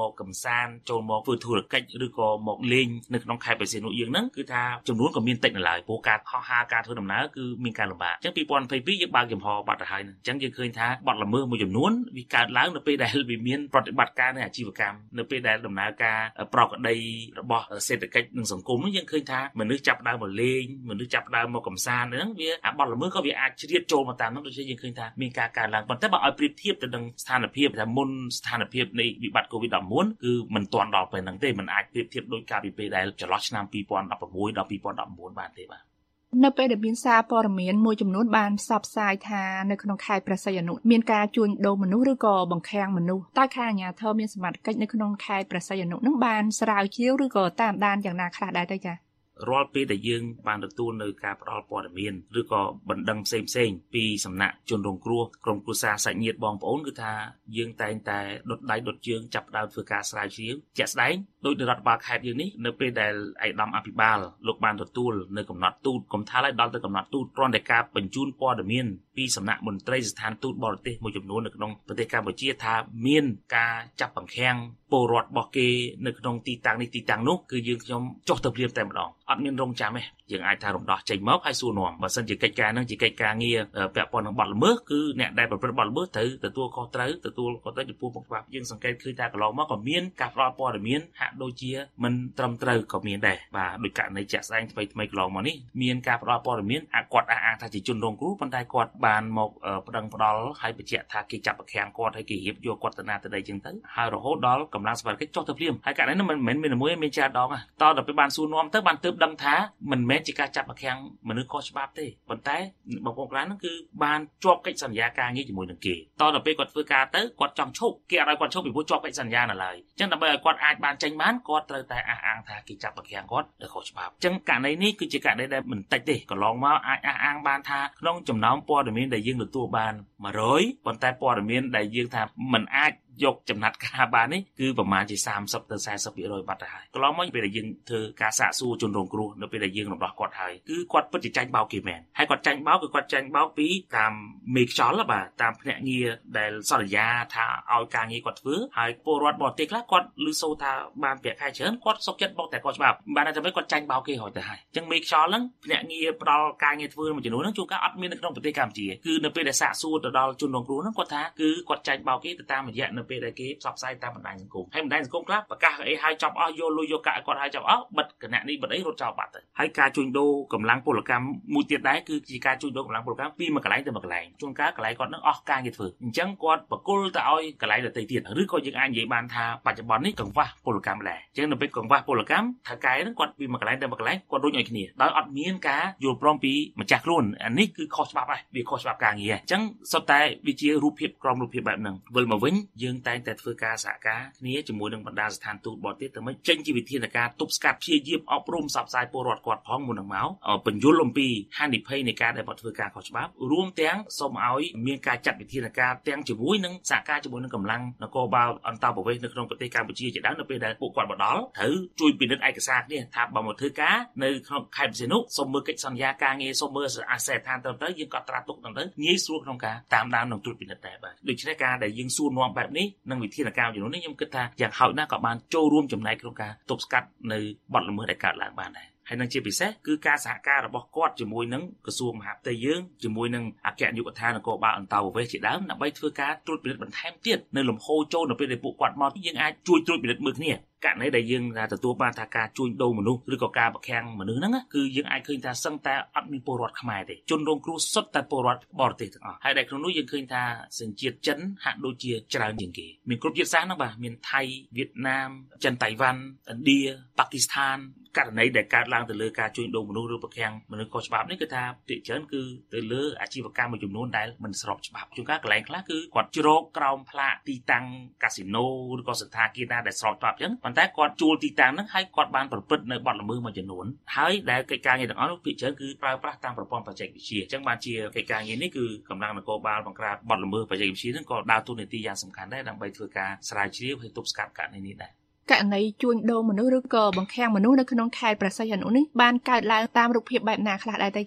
[SPEAKER 14] មកកំសាន្តចូលមកធ្វើធុរកិច្ចឬក៏មកលេងនៅក្នុងខេត្តបរសៀននោះយើងហ្នឹងគឺថាចំនួនក៏មានតិចនៅឡើយព្រោះការហោះហើរការធ្វើដំណើរគឺមានការលំបាកអញ្ចឹង2022យើងបើកចំហបាត់ទៅហើយអញ្ចឹងយើងឃើញថាបាត់ល្មើសមួយចំនួនវាកើតឡើងនៅពេលដែលវាមានប្រតិបត្តិការនៃអាជីវកម្មនៅពេលដែលដំណើរការប្រកបដីរបស់សេដ្ឋកិច្ចនិងសង្គមនេះយើងឃើញថាមនុស្សចាប់ដើមមកលេងមនុស្សចាប់ដើមមកកំសាន្តហ្នឹងវាអាបាត់ល្មើសក៏វាអាចជ្រៀតចូលមកតាមនោះដូចជាយើងឃើញថាមានការកើនឡើងប៉ុន្តែបើឲ្យប្រៀបធៀបទៅនឹងស្ថានភាពថាមុនស្ថានភាពនៃវិបត្តិ COVID-19 គឺមិនទាន់ដល់ពេលហ្នឹងទេមិនអាចប្រៀបធៀបដោយការពីពេលដែលចន្លោះឆ្នាំ2016ដល់2019បានទេបាទ
[SPEAKER 13] នៅពេលដែលមានសារព័ត៌មានមួយចំនួនបានផ្សព្វផ្សាយថានៅក្នុងខេត្តព្រះសីហនុមានការជួញដូរមនុស្សឬក៏បង្ខាំងមនុស្សតើខាងអាជ្ញាធរមានសមត្ថកិច្ចនៅក្នុងខេត្តព្រះសីហនុនឹងបានស្រាវជ្រាវឬក៏តាមដានយ៉ាងណាខ្លះដែរទេចា៎
[SPEAKER 14] រាល់ពេលដែលយើងបានទទួលនៅការផ្ដល់ព័ត៌មានឬក៏បណ្ដឹងផ្សេងៗពីសំណាក់ជនរងគ្រោះក្រុមគ្រួសារសាច់ញាតិបងប្អូនគឺថាយើងតែងតែដុតដៃដុតជើងចាប់ដើមធ្វើការស្រាវជ្រាវជាក់ស្ដែងដោយរដ្ឋបាលខេត្តយើងនេះនៅពេលដែលឯកឧត្តមអភិបាលលោកបានទទួលនៅកំណត់ទូតកុំថាឡើយដល់ទៅកំណត់ទូតគ្រាន់តែការបញ្ជូនព័ត៌មានពីសំណាក់មន្ត្រីស្ថានទូតបរទេសមួយចំនួននៅក្នុងប្រទេសកម្ពុជាថាមានការចាប់បង្ខាំងពលរដ្ឋរបស់គេនៅក្នុងទីតាំងនេះទីតាំងនោះគឺយើងខ្ញុំចុះទៅព្រាបតែម្ដងអត់មានរងចាំទេយើងអាចថារំដោះចេញមកហើយសួរនាំបើសិនជាកិច្ចការនឹងជាកិច្ចការងារពាក់ព័ន្ធនឹងបទល្មើសគឺអ្នកដែលប្រព្រឹត្តបទល្មើសត្រូវទទួលខុសត្រូវចំពោះមុខច្បាប់យើងសង្កេតឃើញថាកន្លងមកក៏មានការផ្ដល់ព័ត៌មានហាក់ដូចជាមិនត្រឹមត្រូវក៏មានដែរបាទដោយករណីជាក់ស្ដែងថ្មីកន្លងមកនេះមានការផ្ដល់ព័ត៌មានគាត់អះអាងថាជាជនរងគ្រោះប៉ុន្តែគាត់បានមកប្តឹងផ្ដល់ហើយបញ្ជាក់ថាគេចាប់បង្ខាំងគាត់ហើយគេរៀបយកគាត់ទៅណាទៅណីចឹងទៅហើយរហូតដល់កម្លាំងសមត្ថកិច្ចចុះទៅភ្លាមហើយករណីនោះមិនមែនមានមួយមានច្រើនដងតដល់ពេលបានសួរនាំទៅបានទើបដឹងថាមិនមែនជាការចាប់បង្ខាំងមនុស្សខុសច្បាប់ទេប៉ុន្តែបងប្អូនខ្លះហ្នឹងគឺបានជាប់កិច្ចសន្យាការងារជាមួយនឹងគេដល់ពេលគាត់ធ្វើការទៅគាត់ចង់ឈប់គេអត់ឲ្យគាត់ឈប់ពីព្រោះជាប់កិច្ចសន្យានៅឡើយអញ្ចឹងដើម្បីឲ្យគាត់អាចបានចេញបានគាត់ត្រូវតែអះអាងថាគេចាប់បង្ខាំងគាត់ដោយខុសច្បាប់អញ្ចឹងករណីនេះគឺជាករណីដែលមិនតិចទេកន្លងមកអាចអះអាងបានថាក្នុងចំណោមព័ត៌មានដែលយើងទទួលបាន100ប៉ុន្តែព័ត៌មានដែលយើងថាមិនអាចយកចំណាត់ការបាននេះគឺប្រមាណជា30ទៅ 40% បាត់ទៅហើយកន្លងមកពេលដែលយើងធ្វើការសាកសួរជនរងគ្រោះនៅពេលដែលយើងរំដោះគាត់ហើយគឺគាត់ពិតជាចាញ់បោកគេមែនហើយគាត់ចាញ់បោកគឺគាត់ចាញ់បោកពីតាមមេខ្យល់បាទតាមភ្នាក់ងារដែលសន្យាថាឲ្យការងារគាត់ធ្វើហើយពលរដ្ឋបរទេសខ្លះគាត់ឮសូរថាបានប្រាក់ខែច្រើនគាត់សុខចិត្តបោកតែគាត់ច្បាប់បានតែគាត់ចាញ់បោកគេហើយទៅហើយអញ្ចឹងមេខ្យល់ហ្នឹងភ្នាក់ងារផ្ដល់ការងារធ្វើមួយចំនួនហ្នឹងជួនកាលអត់មាននៅក្នុងប្រទេសកម្ពុជាគឺនៅពេលដែលសាកសួរទៅដល់ជនរងគ្រោះហ្នឹងគាត់ថាគឺគាត់ចាញ់បោកគេទៅតាមរយៈនៅពេលដែលគេផ្សព្វផ្សាយតាមបណ្ដាញសង្គមហើយបណ្ដាញសង្គមខ្លះប្រកាសអីហើយចាប់អស់យកលុយយកកាក់គាត់ហើយចាប់អស់បិទគណៈនេះបិទអីរត់ចោលបាត់ទៅហើយការជួញដូរកម្លាំងពលកម្មមួយទៀតដែរគឺជាការជួញដូរកម្លាំងពលកម្មពីមួយកន្លែងទៅមួយកន្លែងជួនកាលកន្លែងគាត់នឹងអស់ការងារធ្វើអញ្ចឹងគាត់បកគលទៅឲ្យកន្លែងដទៃទៀតឬក៏យើងអាចនិយាយបានថាបច្ចុប្បន្ននេះកង្វះពលកម្មដែរអញ្ចឹងនៅពេលកង្វះពលកម្មថៅកែហ្នឹងគាត់ពីមួយកន្លែងទៅមួយកន្លែងគាត់រុញឲ្យគ្នាដោយអត់មានការយល់ព្រមពីម្ចាស់ខ្លួនអានេះគឺខុសច្បាប់ហើយវាខុសច្បាប់ការងារអញ្ចឹងសុទ្ធតែវាជារូបភាពក្រមរូបភាពបែបហ្នឹងវិលមកវិញយើងតែងតែធ្វើការសហការគ្នាជាមួយនឹងបណ្ដាស្ថានទូតបរទេសទៅមិនចេញជាវិធានការទប់ស្កាត់ព្យាយាមអប់រំផ្សព្វផ្សាយពលរដ្ឋគាត់ផងមុននឹងមកបញ្យល់អំពីហានិភ័យនៃការដែលគាត់ធ្វើការខុសច្បាប់រួមទាំងសូមឲ្យមានការចាត់វិធានការទាំងជាមួយនឹងសហការជាមួយនឹងកម្លាំងនគរបាលអន្តរប្រវេសន៍នៅក្នុងប្រទេសកម្ពុជាជាដើមនៅពេលដែលពួកគាត់មកដល់ត្រូវជួយពិនិត្យឯកសារគ្នាថាបើមកធ្វើការនៅក្នុងខេត្តបរសៀននោះសូមមើលកិច្ចសន្យាការងារសូមមើលអាសយដ្ឋានត្រឹមត្រូវយើងក៏ត្រាទុកត្រឹមត្រូវងាយស្រួលក្នុងការតាមដាននិងត្រួតពិនិត្យដែរបាទដូច្នេះការដែលយើងសួរនាំបែបនេះនិងវិធានការចំនួននេះខ្ញុំគិតថាយ៉ាងហោចណាស់ក៏បានចូលរួមចំណែកក្នុងការទប់ស្កាត់នៅបទល្មើសដែលកើតឡើងបានដែរហើយនឹងជាពិសេសគឺការសហការរបស់គាត់ជាមួយនឹងក្រសួងមហាផ្ទៃយើងជាមួយនឹងអគ្គនាយកដ្ឋាននគរបាលអន្តរប្រវេសន៍ជាដើមដើម្បីធ្វើការត្រួតពិនិត្យបន្ថែមទៀតនៅលំហូរចូលនៅពេលដែលពួកគាត់មកយើងអាចជួយត្រួតពិនិត្យមើលគ្នាករណីដែលយើងទទួលបានថាការជួញដូរមនុស្សឬក៏ការបង្ខាំងមនុស្សហ្នឹងគឺយើងអាចឃើញថាសឹងតែអត់មានពលរដ្ឋខ្មែរទេជនរងគ្រោះសុទ្ធតែពលរដ្ឋបរទេសទាំងអស់ហើយដែលក្នុងនោះយើងឃើញថាសញ្ជាតិចិនហាក់ដូចជាច្រើនជាងគេមានគ្រប់ជាតិសាសន៍ហ្នឹងបាទមានថៃវៀតណាមចិនតៃវ៉ាន់ឥណ្ឌាប៉ាគីស្ថានករណីដែលកើតឡើងទៅលើការជួញដូរមនុស្សឬបង្ខាំងមនុស្សខុសច្បាប់នេះគឺថាភាគច្រើនគឺទៅលើអាជីវកម្មមួយចំនួនដែលមិនស្របច្បាប់ជួនកាលកន្លែងខ្លះគឺគាត់ជ្រកក្រោមផ្លាកទីតាំងកាស៊ីណូឬក៏សណ្ឋាគារណាដែលស្របច្បាប់អញ្ចឹងប៉ុន្តែគាត់ជួលទីតាំងហ្នឹងហើយគាត់បានប្រព្រឹត្តនៅបទល្មើសមួយចំនួនហើយដែលកិច្ចការងារទាំងអស់នោះភាគច្រើនគឺប្រើប្រាស់តាមប្រព័ន្ធបច្ចេកវិទ្យាអញ្ចឹងបានជាកិច្ចការងារនេះគឺកម្លាំងនគរបាលបង្ក្រាបបទល្មើសបច្ចេកវិទ្យាហ្នឹងក៏ដើរតួនាទីយ៉ាងសំខាន់ដែរដើម្បីធ្វើការស្រាវជ្រាវហើយទប់ស្កាត់ករណីនេះដែរ
[SPEAKER 13] ករណីជួញដូរមនុស្សឬក៏បង្ខាំងមនុស្សនៅក្នុងខេត្តព្រះសីហនុនេះបានកើតឡើងតាមរូបភាពបែបណាខ្លះដែរទេចា៎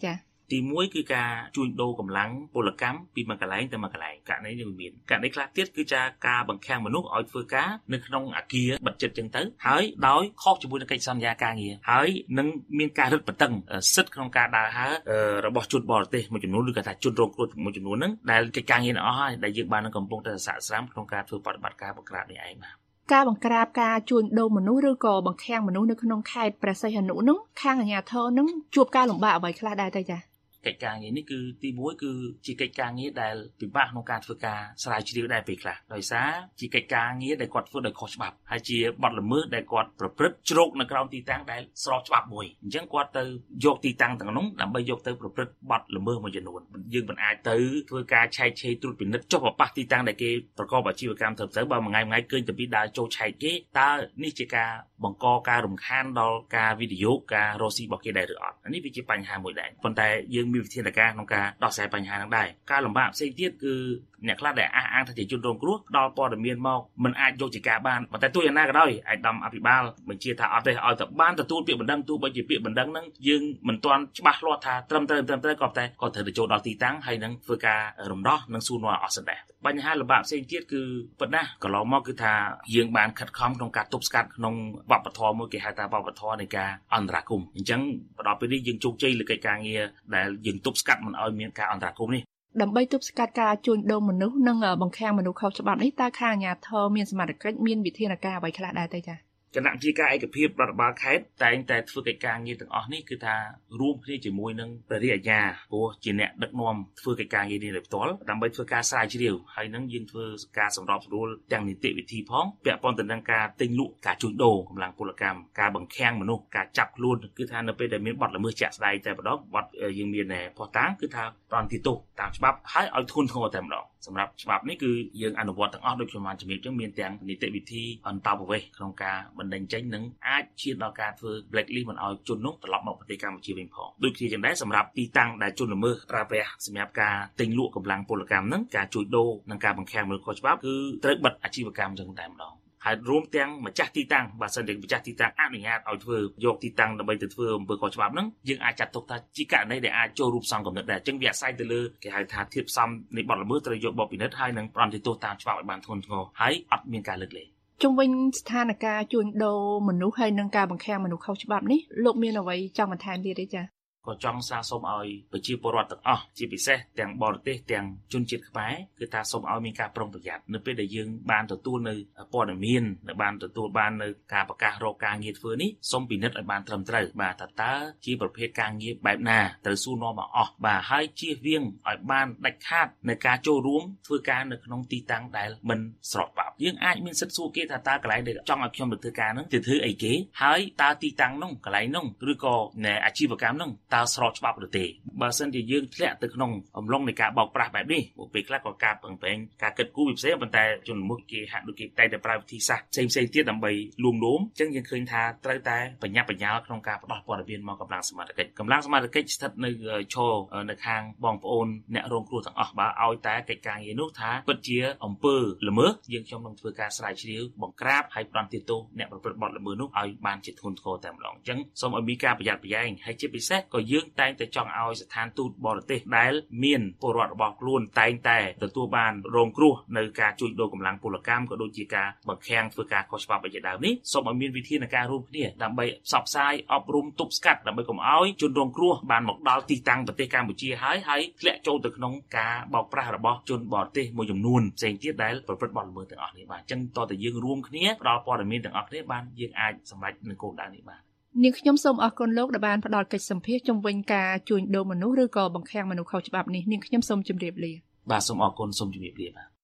[SPEAKER 14] ទី1គឺការជួញដូរកម្លាំងពលកម្មពីមួយកន្លែងទៅមួយកន្លែងករណីនេះមានករណីខ្លះទៀតគឺការបង្ខាំងមនុស្សឲ្យធ្វើការនៅក្នុងអគារបិទជិតចឹងទៅហើយដោយខុសជាមួយនឹងកិច្ចសន្យាការងារហើយនឹងមានការរឹតបន្តឹងសិទ្ធិក្នុងការដើរហើររបស់ជនបរទេសមួយចំនួនឬក៏ថាជនរងគ្រោះមួយចំនួនហ្នឹងដែលកិច្ចការងារអស់ហើយដែលយើងបាននឹងកំពុងតែសាកស្រាមក្នុងការធ្វើបដិបត្តិការបង្ក្រាបនេះឯងបាទ
[SPEAKER 13] ការបង្ក្រាបការជួញដូរមនុស្សឬក៏បង្ខាំងមនុស្សនៅក្នុងខេត្តព្រះសីហនុនោះខាងអាជ្ញាធរនឹងជួបការលំបាកអ្វីខ្លះដែរទេចា៎
[SPEAKER 14] កិច្ចការងារនេះគឺទី1គឺជាកិច្ចការងារដែលពិបាកក្នុងការធ្វើការស្រាវជ្រាវដែរពេលខ្លះដោយសារជាកិច្ចការងារដែលគាត់ធ្វើដោយខុសច្បាប់ហើយជាបទល្មើសដែលគាត់ប្រព្រឹត្តជ្រោកនៅក្រោមទីតាំងដែលស្របច្បាប់មួយអញ្ចឹងគាត់ទៅយកទីតាំងទាំងនោះដើម្បីយកទៅប្រព្រឹត្តបទល្មើសមួយចំនួនយើងមិនអាចទៅធ្វើការឆែកឆេរត្រួតពិនិត្យចុះប្រប៉ះទីតាំងដែលគេប្រកបអាជីវកម្មទៅបើមួយថ្ងៃឃើញតែពីដើរចូលឆែកគេតើនេះជាការបង្កការរំខានដល់ការវិនិយោគការរកស៊ីរបស់គេដែរឬអត់នេះវាជាបញ្ហាមួយដែរប៉ុន្តែយើងមានវិធានការក្នុងការដោះស្រាយបញ្ហាហ្នឹងដែរការលំបាកផ្សេងទៀតគឺអ្នកខ្លះដែលអះអាងថាជាជនរងគ្រោះផ្ដល់ព័ត៌មានមកមិនអាចយកជាការបានប៉ុន្តែទោះយ៉ាងណាក៏ដោយអាយដាមអភិបាលបញ្ជាថាអត់ទេឲ្យតែបានទទួលពាក្យបណ្ដឹងទោះបីជាពាក្យបណ្ដឹងហ្នឹងយើងមិនទាន់ច្បាស់លាស់ថាត្រឹមត្រូវក៏តែគាត់ត្រូវទៅចូលដល់ទីតាំងហើយនឹងធ្វើការរំដោះនិងសួរនាំអស់សិនដែរបញ្ហាលំបាកផ្សេងទៀតគឺប៉ុណ្ណាកន្លងមកគឺថាយើងបានខិតខំក្នុងការទប់ស្កាត់ក្នុងវប្បធម៌មួយគេហៅថាវប្បធម៌នៃការអន្តរាគមន៍អញ្ចឹងបន្ទាប់ពីនេះយើងជោគជ័យលើកិច្ចការងារដែលយើងទប់ស្កាត់មិនឲ្យមានការអន្តរាគមន៍នេះ
[SPEAKER 13] ដើម្បីទប់ស្កាត់ការជួញដូរមនុស្សនិងបង្ខាំងមនុស្សខុសច្បាប់នេះតើខាងអាជ្ញាធរមានសមត្ថកិច្ចមានវិធានការអ្វីខ្លះដែរទេចា៎
[SPEAKER 14] គណៈជាការឯកភាពរដ្ឋបាលខេត្តតែងតែធ្វើកិច្ចការងារទាំងអស់នេះគឺថារួមគ្នាជាមួយនឹងព្រះរាជអាជ្ញាព្រោះជាអ្នកដឹកនាំធ្វើកិច្ចការងារនេះដោយផ្ទាល់ដើម្បីធ្វើការស្រាវជ្រាវហើយនឹងយើងធ្វើការសម្របសម្រួលទាំងនីតិវិធីផងពាក់ព័ន្ធទៅនឹងការទិញលក់ការជួញដូរកម្លាំងពលកម្មការបង្ខាំងមនុស្សការចាប់ខ្លួនគឺថានៅពេលដែលមានបទល្មើសជាក់ស្ដែងតែម្ដងបទយើងមានផុសតាងគឺថាតន្តិទោសតាមច្បាប់ហើយឲ្យធ្ងន់ធ្ងរតែម្ដងសម្រាប់ច្បាប់នេះគឺយើងអនុវត្តទាំងអស់ដោយខ្ញុំបានជំរាបចឹងមានទាំងនីតិវិធីអន្តរប្រវេសន៍ក្នុងការបណ្ដេញចេញនិងអាចឈានដល់ការធ្វើ blacklist មិនឲ្យជននោះត្រឡប់មកប្រទេសកម្ពុជាវិញផងដូចគ្នាចឹងដែរសម្រាប់ទីតាំងដែលជនល្មើសប្រើប្រាស់សម្រាប់ការទិញលក់កម្លាំងពលកម្មហ្នឹងការជួញដូរនិងការបង្ខាំងមនុស្សខុសច្បាប់គឺត្រូវបិទអាជីវកម្មចឹងតែម្ដងហើយរួមទាំងម្ចាស់ទីតាំងបើសិនជាម្ចាស់ទីតាំងអនុញ្ញាតឲ្យធ្វើយកទីតាំងដើម្បីទៅធ្វើអំពើខុសច្បាប់ហ្នឹងយើងអាចចាត់ទុកថាជាករណីដែលអាចចូលរូបសង្កកំណត់ដែរអញ្ចឹងវាអាស្រ័យទៅលើគេហៅថាធាតុផ្សំនៃបទល្មើសត្រូវយកបបពិនិត្យហើយនឹងប្រន្ទាទោសតាមច្បាប់ឲ្យបានធ្ងន់ធ្ងរហើយអត់មានការលើកលែង
[SPEAKER 13] ជុំវិញស្ថានភាពជួញដូរមនុស្សហើយនឹងការបង្ខាំងមនុស្សខុសច្បាប់នេះលោកមានអ្វីចង់បន្ថែមទៀតទេចា៎
[SPEAKER 14] ក៏ចង់ស្នើសុំឲ្យប្រជាពលរដ្ឋទាំងអស់ជាពិសេសទាំងបរទេសទាំងជនជាតិខ្មែរគឺថាសូមឲ្យមានការប្រុងប្រយ័ត្ននៅពេលដែលយើងបានទទួលនៅព័ត៌មានបានទទួលបាននៅការប្រកាសរកការងារធ្វើនេះសូមពិនិត្យឲ្យបានត្រឹមត្រូវបាទតើជាប្រភេទការងារបែបណាត្រូវសួរនាំមកអស់បាទហើយជៀសវាងឲ្យបានដាច់ខាតនៅការចូលរួមធ្វើការនៅក្នុងទីតាំងដែលមិនស្របច្បាប់យើងអាចមានសិទ្ធិសួរគេថាតើកន្លែងដែលចង់ឲ្យខ្ញុំទៅធ្វើការហ្នឹងទៅធ្វើអីគេហើយតើទីតាំងនោះកន្លែងនោះឬក៏អាជីវកម្មនោះតើស្របច្បាប់ឬទេបើសិនជាយើងធ្លាក់ទៅក្នុងអំឡុងនៃការបោកប្រាស់បែបនេះពេលខ្លះក៏ការពឹងផ្អែកការគិតគូរវាផ្សេងប៉ុន្តែជនល្មើសគេហាក់ដូចគេតែប្រើវិធីសាស្ត្រផ្សេងៗទៀតដើម្បីលួងលោមអញ្ចឹងយើងឃើញថាត្រូវតែបញ្ញាបញ្ញាលក្នុងការផ្ដោះព័ត៌មានមកកម្លាំងសមត្ថកិច្ចស្ថិតនៅឈរនៅខាងបងប្អូនអ្នករងគ្រោះទាំងអស់បើឲ្យតែកិច្ចការងារនោះថាពិតជាអំពើល្មើសយើងខ្ញុំនឹងធ្វើការស្រាវជ្រាវបង្ក្រាបហើយប្រន្ទាទោសអ្នកប្រព្រឹត្តបទល្មើសនោះឲ្យបានជាធ្ងន់ធ្ងរតែម្ដងអញ្ចឹងសូមឲ្យមានការប្រយ័ត្នប្រយែងហើយជាពិសេសក៏យើងតែងតែចង់ឲ្យស្ថានទូតបរទេសដែលមានពលរដ្ឋរបស់ខ្លួនតែងតែទទួលបានរងគ្រោះនៅការជួញដូរកម្លាំងពលកម្មក៏ដូចជាការបង្ខាំងធ្វើការខុសច្បាប់ជាដើមនេះសូមឲ្យមានវិធានការរួមគ្នាដើម្បីផ្សព្វផ្សាយអប់រំទប់ស្កាត់ដើម្បីកុំឲ្យជនរងគ្រោះបានមកដល់ទីតាំងប្រទេសកម្ពុជាហើយធ្លាក់ចូលទៅក្នុងការបោកប្រាស់របស់ជនបរទេសមួយចំនួនផ្សេងទៀតដែលប្រព្រឹត្តបទល្មើសទាំងអស់នេះបាទអញ្ចឹងតើតើយើងរួមគ្នាផ្ដល់ព័ត៌មានទាំងអស់គ្នាបានយើងអាចសម្រេចនឹងគោលដៅនេះបាទ
[SPEAKER 13] នាងខ្ញុំសូមអរគុណលោកដែលបានផ្ដល់កិច្ចសម្ភាសន៍ជុំវិញការជួញដូរមនុស្សឬក៏បង្ខាំងមនុស្សខុសច្បាប់នេះនាងខ្ញុំសូមជម្រាបលា
[SPEAKER 14] បាទសូមអរគុណសូមជម្រាបលាបាទ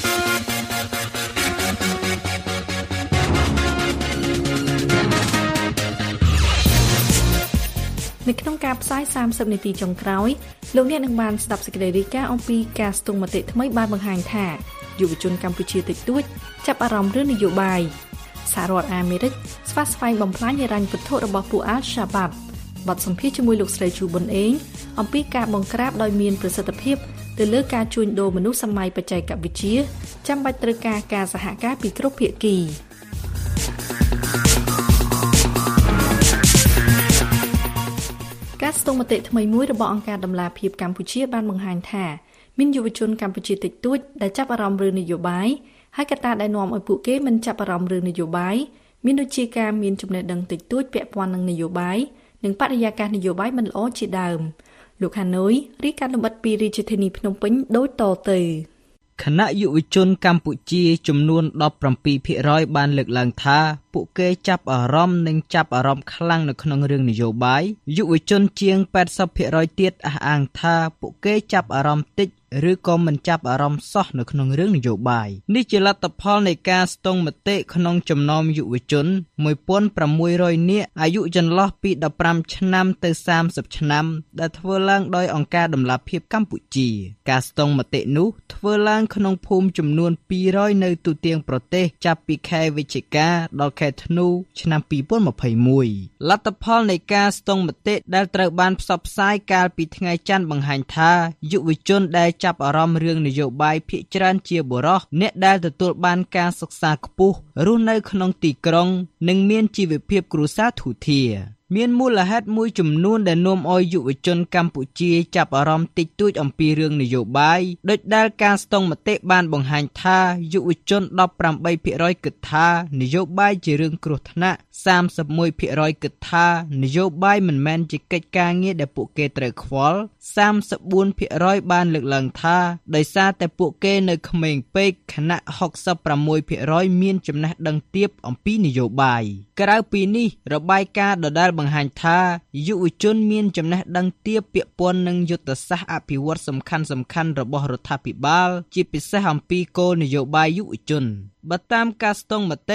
[SPEAKER 3] នៅក្នុងការផ្សាយ30នាទីចុងក្រោយលោកអ្នកនឹងបានស្ដាប់សេចក្តីរាយការណ៍អំពីការស្ទង់មតិថ្មីបានបង្ហាញថាយុវជនកម្ពុជាតិចតួចចាប់អារម្មណ៍រឿងនយោបាយសហរដ្ឋអាមេរិកស្វាស្វែងបំផ្លាញហិរញ្ញវត្ថុរបស់ពួកអាល់ឆាបាប់បទសម្ភាសន៍ជាមួយលោកស្រីជូប៊ុនអេងអំពីការបង្ក្រាបដោយមានប្រសិទ្ធភាពទៅលើការជួញដូរមនុស្សសម័យបច្ចេកវិទ្យាចាំបាច់ត្រូវការសហការពីគ្រប់ភាគីការស្ទង់មតិថ្មីមួយរបស់អង្គការដំឡាភិបកម្ពុជាបានបង្ហាញថាមានយុវជនកម្ពុជាតិចតួចដែលចាប់អារម្មណ៍រឿងនយោបាយហើយកត្តាដែលនាំឲ្យពួកគេមិនចាប់អារម្មណ៍រឿងនយោបាយមានដូចជាការមានចំណេះដឹងតិចតួចពាក់ព័ន្ធនឹងនយោបាយនិងបរិយាកាសនយោបាយមិនល្អជាដើមលោកហាណូយរាយការណ៍លម្អិតពីរាជធានីភ្នំពេញដូចតទៅ
[SPEAKER 15] គណៈយុវជនកម្ពុជាចំនួន 17% បានលើកឡើងថាពួកគេចាប់អារម្មណ៍និងចាប់អារម្មណ៍ខ្លាំងនៅក្នុងរឿងនយោបាយយុវជនជាង 80% ទៀតអះអាងថាពួកគេចាប់អារម្មណ៍តិចឬក៏មិនចាប់អារម្មណ៍សោះនៅក្នុងរឿងនយោបាយនេះជាលទ្ធផលនៃការស្ទង់មតិក្នុងចំណោមយុវជន 1600 នាក់អាយុចន្លោះពី15ឆ្នាំទៅ30ឆ្នាំដែលធ្វើឡើងដោយអង្គការដំឡាភិបកម្ពុជាការស្ទង់មតិនោះធ្វើឡើងក្នុងភូមិចំនួន200នៅទូទាំងប្រទេសចាប់ពីខែវិច្ឆិកាដល់ខែធ្នូឆ្នាំ2021លទ្ធផលនៃការស្ទង់មតិដែលត្រូវបានផ្សព្វផ្សាយកាលពីថ្ងៃច័ន្ទបង្ហាញថាយុវជនដែលចាប់អារម្មណ៍រឿងនយោបាយភាគច្រើនជាបុរសអ្នកដែលទទួលបានការសិក្សាខ្ពស់រស់នៅក្នុងទីក្រុងនិងមានជីវភាពគ្រួសារធូរធារមានមូលហេតុមួយចំនួនដែលនាំឲ្យយុវជនកម្ពុជាចាប់អារម្មណ៍តិចតួចអំពីរឿងនយោបាយដោយដែលការស្ទង់មតិបានបង្ហាញថាយុវជន 18% គិតថានយោបាយជារឿងគ្រោះថ្នាក់ 31% គិតថានយោបាយមិនមែនជាកិច្ចការងារដែលពួកគេត្រូវខ្វល់ 34% បានលើកឡើងថាដោយសារតែពួកគេនៅក្មេងពេកខណៈ 66% មានចំណេះដឹងទាបអំពីនយោបាយក្រៅពីនេះរបាយការណ៍ដដែលបង្ហាញថាយុវជនមានចំណេះដឹងទាបពាក់ព័ន្ធនឹងយុទ្ធសាស្ត្រអភិវឌ្ឍសំខាន់ៗរបស់រដ្ឋាភិបាលជាពិសេសអំពីគោលនយោបាយយុវជនបើតាមការស្ទង់មតិ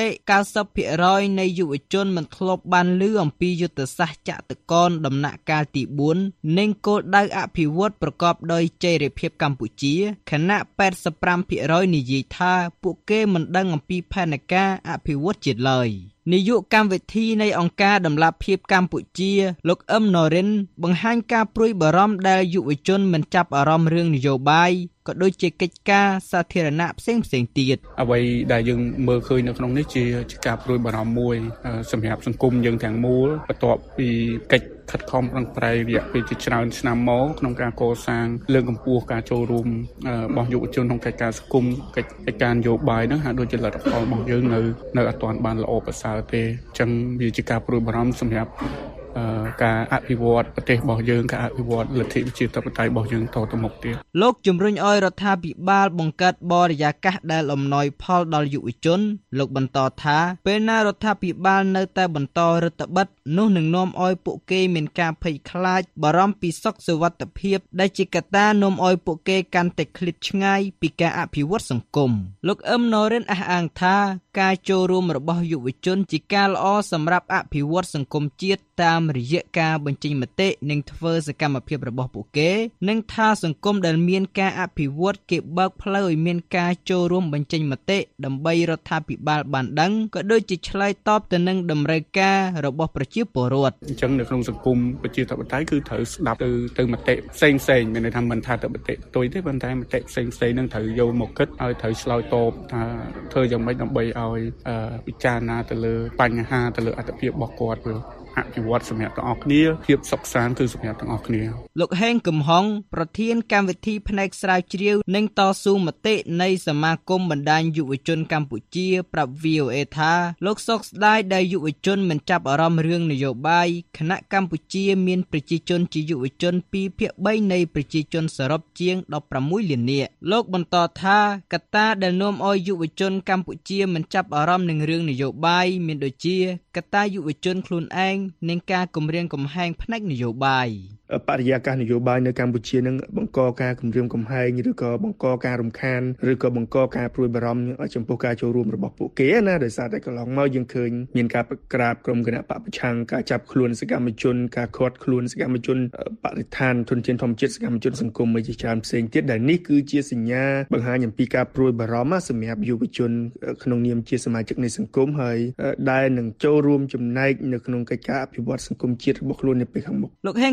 [SPEAKER 15] 90% នៃយុវជនមិនធ្លាប់បានឮអំពីយុទ្ធសាស្ត្រចតុកោណដំណាក់កាលទី4និងគោលដៅអភិវឌ្ឍប្រកបដោយចីរភាពកម្ពុជាខណៈ 85% និយាយថាពួកគេមិនដឹងអំពីផែនការអភិវឌ្ឍជាតិឡើយនាយកកម្មវិធីនៃអង្គការដំឡាភិបកម្ពុជាលោកអឹមណរិនបង្ហាញការព្រួយបារម្ភដែលយុវជនមិនចាប់អារម្មណ៍រឿងនយោបាយក៏ដូចជាកិច្ចការសាធារណៈផ្សេងៗទៀត
[SPEAKER 16] អ្វីដែលយើងមើលឃើញនៅក្នុងនេះជាការព្រួយបារម្ភមួយសម្រាប់សង្គមយើងទាំងមូលបន្ទាប់ពីកិច្ចខិតខំប្រឹងប្រែងរយៈពេលជាច្រើនឆ្នាំមកក្នុងការកសាងលើកកម្ពស់ការចូលរួមរបស់យុវជនក្នុងកិច្ចការសង្គមកិច្ចការនយោបាយហ្នឹងហាក់ដូចជាលទ្ធផលរបស់យើងនៅអត់ទាន់បានល្អប្រសើរទេអញ្ចឹងវាជាការព្រួយបារម្ភសម្រាប់ការអភិវឌ្ឍប្រទេសរបស់យើងការអភិវឌ្ឍលទ្ធិប្រជាធិបតេយ្យរបស់យើងតទៅមុខទៀត
[SPEAKER 15] លោកជំរុញឲ្យរដ្ឋាភិបាលបង្កើតបរិយាកាសដែលអំណោយផលដល់យុវជនលោកបន្តថាពេលណារដ្ឋាភិបាលនៅតែបន្តរដ្ឋបិទនោះនឹងនាំឲ្យពួកគេមានការភ័យខ្លាចបារម្ភពីសុខសុវត្ថិភាពដែលជាកត្តានាំឲ្យពួកគេកាន់តែឃ្លាតឆ្ងាយពីការអភិវឌ្ឍសង្គមលោកអឹមណរិនអះអាងថាការចូលរួមរបស់យុវជនជាការល្អសម្រាប់អភិវឌ្ឍសង្គមជាតិតាមរយៈការបញ្ចេញមតិនិងធ្វើសកម្មភាពរបស់ពួកគេនិងថាសង្គមដែលមានការអភិវឌ្ឍគេបើកផ្លូវឲ្យមានការចូលរួមបញ្ចេញមតិដើម្បីរដ្ឋាភិបាលបានដឹងក៏ដូចជាឆ្លើយតបទៅនឹងតម្រូវការរបស់ប្រជាពលរដ្ឋ
[SPEAKER 16] អញ្ចឹងនៅក្នុងសង្គមប្រជាធិបតេយ្យគឺត្រូវស្ដាប់ទៅមតិផ្សេងមានន័យថាមិនថាទៅមតិផ្ទុយទេប៉ុន្តែមតិផ្សេងនឹងត្រូវយកមកគិតឲ្យត្រូវឆ្លើយតបថាធ្វើយ៉ាងម៉េចដើម្បីឲ្យពិចារណាទៅលើបញ្ហាទៅលើអត្ថប្រយោជន៍របស់គាត់ព្រោះអភិវឌ្ឍសម្រាប់ទាំងអស់គ្នាភាពសុខសាន្តគឺសម្រាប់ទាំងអស់គ្នា
[SPEAKER 15] លោកហេងកំហុងប្រធានកម្មវិធីផ្នែកស្រាវជ្រាវនិងតស៊ូមតិនៃសមាគមបណ្ដាញយុវជនកម្ពុជាប្រាប់ VOA ថាលោកសោកស្ដាយដែលយុវជនមិនចាប់អារម្មណ៍រឿងនយោបាយខណៈកម្ពុជាមានប្រជាជនជាយុវជន 2/3 នៃប្រជាជនសរុបជាង 16 លាននាក់លោកបន្តថាកត្តាដែលនាំឲ្យយុវជនកម្ពុជាមិនចាប់អារម្មណ៍នឹងរឿងនយោបាយមានដូចជាកត្តាយុវជនខ្លួនឯងនិងការគំរាមកំហែងផ្នែកនយោបាយ
[SPEAKER 11] បរិយាកាសនយោបាយនៅកម្ពុជានឹងបង្កការគំរាមកំហែងឬក៏បង្កការរំខានឬក៏បង្កការព្រួយបារម្ភចំពោះការចូលរួមរបស់ពួកគេណាដោយសារតែកន្លងមកយើងឃើញមានការប្រក្រាបក្រុមគណៈបព្វប្រឆាំងការចាប់ខ្លួនសកម្មជនការឃាត់ខ្លួនសកម្មជនបរិស្ថានជនជាតិធម្មជាតិសកម្មជនសង្គមមួយជាច្រើនផ្សេងទៀតដែលនេះគឺជាសញ្ញាបង្ហាញអំពីការព្រួយបារម្ភសម្រាប់យុវជនក្នុងនាមជាសមាជិកនៃសង្គមហើយដែលនឹងចូលរួមចំណែកនៅក្នុងកិច្ចការអភិវឌ្ឍសង្គមជាតិរបស់ខ្លួននៅពេលខាងមុខ
[SPEAKER 15] លោកហេងកំហុង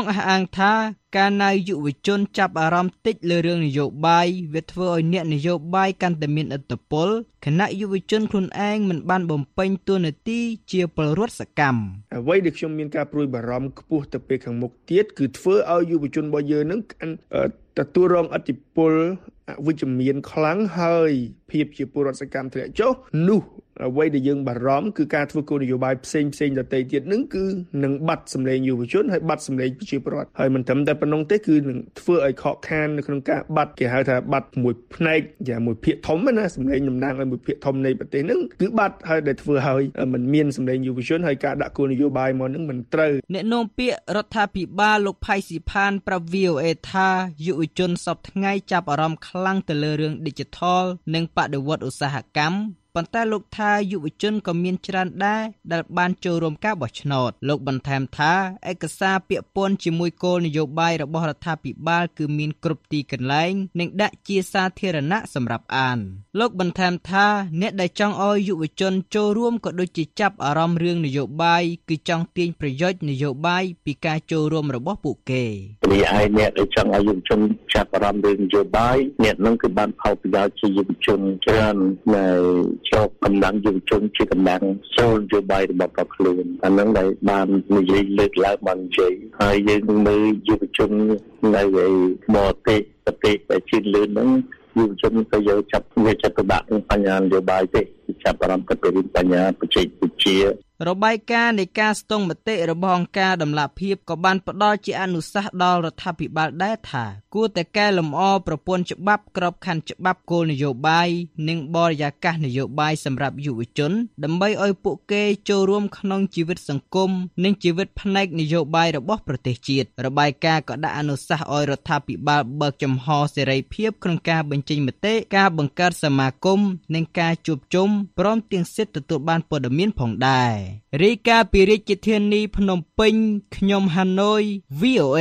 [SPEAKER 15] អះអាងថាការណៅយុវជនចាប់អារម្មណ៍តិចលើរឿងនយោបាយវាធ្វើឲ្យអ្នកនយោបាយកាន់តែមានឥទ្ធិពលខណៈយុវជនខ្លួនឯងមិនបានបំពេញតួនាទីជាពលរដ្ឋសកម្ម
[SPEAKER 11] អ្វីដែលខ្ញុំមានការព្រួយបារម្ភខ្ពស់ទៅពេលខាងមុខទៀតគឺធ្វើឲ្យយុវជនរបស់យើងនឹងទទួលរងឥទ្ធិពលវិជ្ជមានខ្លាំងហើយភាពជាពលរដ្ឋសកម្មធ្លាក់ចុះនោះអ្វីដែលយើងបារម្ភគឺការធ្វើគោលនយោបាយផ្សេងដទៃទៀតនឹងគឺនឹងបាត់សម្លេងយុវជនហើយបាត់សម្លេងប្រជាពលរដ្ឋហើយមិនត្រឹមតែប៉ុណ្ណឹងទេគឺនឹងធ្វើឲ្យខកខាននៅក្នុងការបាត់គេហៅថាបាត់មួយផ្នែកយ៉ាងមួយភាគធំណាសម្លេងតំណាងឲ្យមួយភាគធំនៃប្រទេសនឹងគឺបាត់ហើយដែលធ្វើឲ្យมันមានសម្លេងយុវជនហើយការដាក់គោលនយោបាយមកនឹងមិនត្រូវ
[SPEAKER 15] អ្នកនាំពាក្យរដ្ឋាភិបាលលោកផៃស៊ីផានប្រាប់ VOA ថាយុវជនសពថ្ងៃចាប់អារម្មណ៍ខ្លាំងទៅលើរឿង Digital និងបដិវត្តឧស្សាហកម្មប៉ុន្តែលោកថាយុវជនក៏មានច្រើនដែរដែលបានចូលរួមការបោះឆ្នោតលោកបន្ថែមថាឯកសារពាក់ព័ន្ធជាមួយគោលនយោបាយរបស់រដ្ឋាភិបាលគឺមានគ្រប់ទីកន្លែងនិងដាក់ជាសាធារណៈសម្រាប់អានលោកបន្ថែមថាអ្នកដែលចង់ឲ្យយុវជនចូលរួមក៏ដូចជាចាប់អារម្មណ៍រឿងនយោបាយគឺចង់ទាញប្រយោជន៍នយោបាយពីការចូលរួមរបស់ពួកគេ
[SPEAKER 17] នេះឯអ្នកដែលចង់ឲ្យយុវជនចាប់អារម្មណ៍រឿងនយោបាយអ្នកនឹងគឺបានផលប្រយោជន៍ជាយុវជនច្រើននៅចូលកម្លាំងយុវជនជាកម្លាំងចូលនយោបាយរបស់ប្រខ្លួនអានឹងដែលបាននិយាយលើកឡើងបាននិយាយហើយយើងមើលយុវជននៅឯមកប្រទេសដែលជឿនលឿនហ្នឹងយុវជនក៏យកចាប់វាចិត្តទៅដាក់ក្នុងបញ្ហានយោបាយទេចាប់អារម្មណ៍ទៅពីបញ្ហាបច្ចេកវិទ្យា
[SPEAKER 15] របាយការណ៍នៃការស្ទង់មតិរបស់អង្គការដំណាភៀបក៏បានផ្ដល់ជាអនុសាសន៍ដល់រដ្ឋាភិបាលដែរថាគួរតែកែលម្អប្រព័ន្ធច្បាប់ក្របខ័ណ្ឌច្បាប់គោលនយោបាយនិងបរិយាកាសនយោបាយសម្រាប់យុវជនដើម្បីឲ្យពួកគេចូលរួមក្នុងជីវិតសង្គមនិងជីវិតផ្នែកនយោបាយរបស់ប្រទេសជាតិរបាយការណ៍ក៏ដាក់អនុសាសន៍ឲ្យរដ្ឋាភិបាលបើកចំហសេរីភាពក្នុងការបញ្ចេញមតិការបង្កើតសមាគមនិងការជួបជុំព្រមទាំងសិទ្ធិទទួលបានព័ត៌មានផងដែររាយការណ៍ពីរាជធានីភ្នំពេញខ្ញុំហាណូយ VOA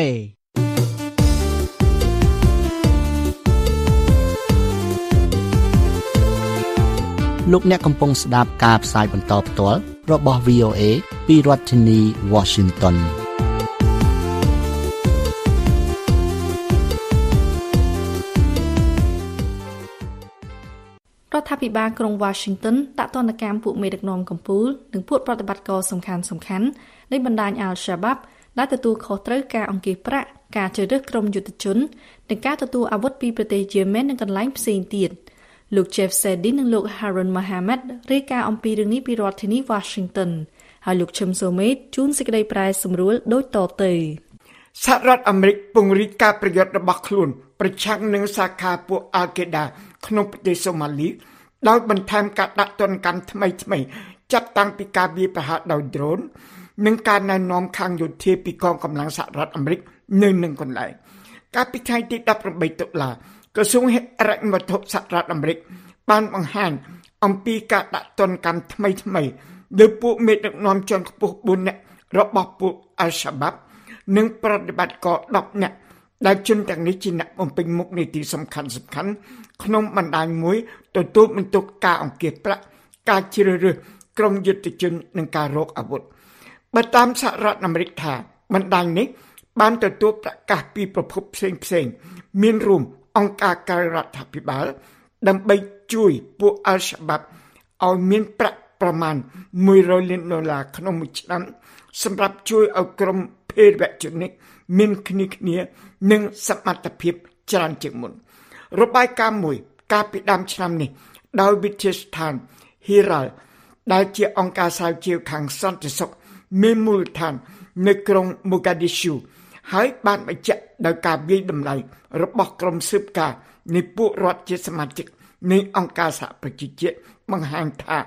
[SPEAKER 18] លោកអ្នកកំពុងស្ដាប់ការផ្សាយបន្តផ្ទាល់របស់ VOA ពីរដ្ឋធានី Washington
[SPEAKER 3] រដ្ឋាភិបាលក្រុង Washington ដាក់ទណ្ឌកម្មពួកមេដឹកនាំកំពូលនិងពួកប្រតិបត្តិការសំខាន់ៗនៃបណ្ដាញ Al-Shabaab ដែលទទួលខុសត្រូវការអង្គាសប្រាក់ការជ្រើសរើសក្រុមយុទ្ធជននិងការទទួលអាវុធពីប្រទេស Yemen និងកន្លែងផ្សេងទៀតលោក Jeff Sedi និងលោក Harun Mohammed រាយការណ៍អំពីរឿងនេះពីរដ្ឋធានី Washington ហើយលោកឈឹមសូមេតជួនសេចក្តីប្រែសម្រួលដូចតទៅ
[SPEAKER 4] សហរដ្ឋអាមេរិកពង្រីកការប្រយុទ្ធរបស់ខ្លួនប្រឆាំងនឹងសាខាពួក Al-Qaeda ក្នុងប្រទេសសូម៉ាលីដោយបន្ថែមការដាក់ទណ្ឌកម្មថ្មីៗចាប់តាំងពីការវាយប្រហារដោយ drone និងការណែនាំខាងយោធាពីកងកម្លាំងសហរដ្ឋអាមេរិកនៅនឹងកន្លែងកាលពីថ្ងៃទី18តុលាក្រសួងហិរញ្ញវត្ថុសហរដ្ឋអាមេរិកបានបង្ហាញអំពីការដាក់ទណ្ឌកម្មថ្មីៗលើពួកមេដឹកនាំជាន់ខ្ពស់4នាក់របស់ពួក Al-Shabaab និងប្រតិបត្តិការ10នាក់ដែលជនទាំងនេះជាអ្នកបំពេញមុខនីតិសំខាន់ៗក្នុងបណ្ដាញមួយទទួលបន្ទុកការអង្គាសប្រាក់ការជ្រើសរើសក្រុមយុទ្ធជននិងការរកអាវុធបើតាមសហរដ្ឋអាមេរិកថាបណ្ដាញនេះបានទទួលប្រកាសពីប្រភពផ្សេងៗមានរួមអង្គការក្រៅរដ្ឋាភិបាលដើម្បីជួយពួក Al-Shabaab ឲ្យមានប្រាក់ប្រមាណ$100 លានក្នុងមួយឆ្នាំសម្រាប់ជួយឲ្យក្រុមភេរវជននេះមានគ្នានិងសមត្ថភាពច្រើនជាងមុនរបាយការណ៍មួយកាលពីដើមឆ្នាំនេះដោយវិទ្យាស្ថាន Hiral ដែលជាអង្គការស្រាវជ្រាវខាងសន្តិសុខមានមូលដ្ឋាននៅក្រុង Mogadishu ហើយបានបញ្ជាក់ដោយការវាយតម្លៃរបស់ក្រុមស៊ើបការនៃពួករដ្ឋជាសមាជិកនៃអង្គការសហប្រជាជាតិបង្ហាញថា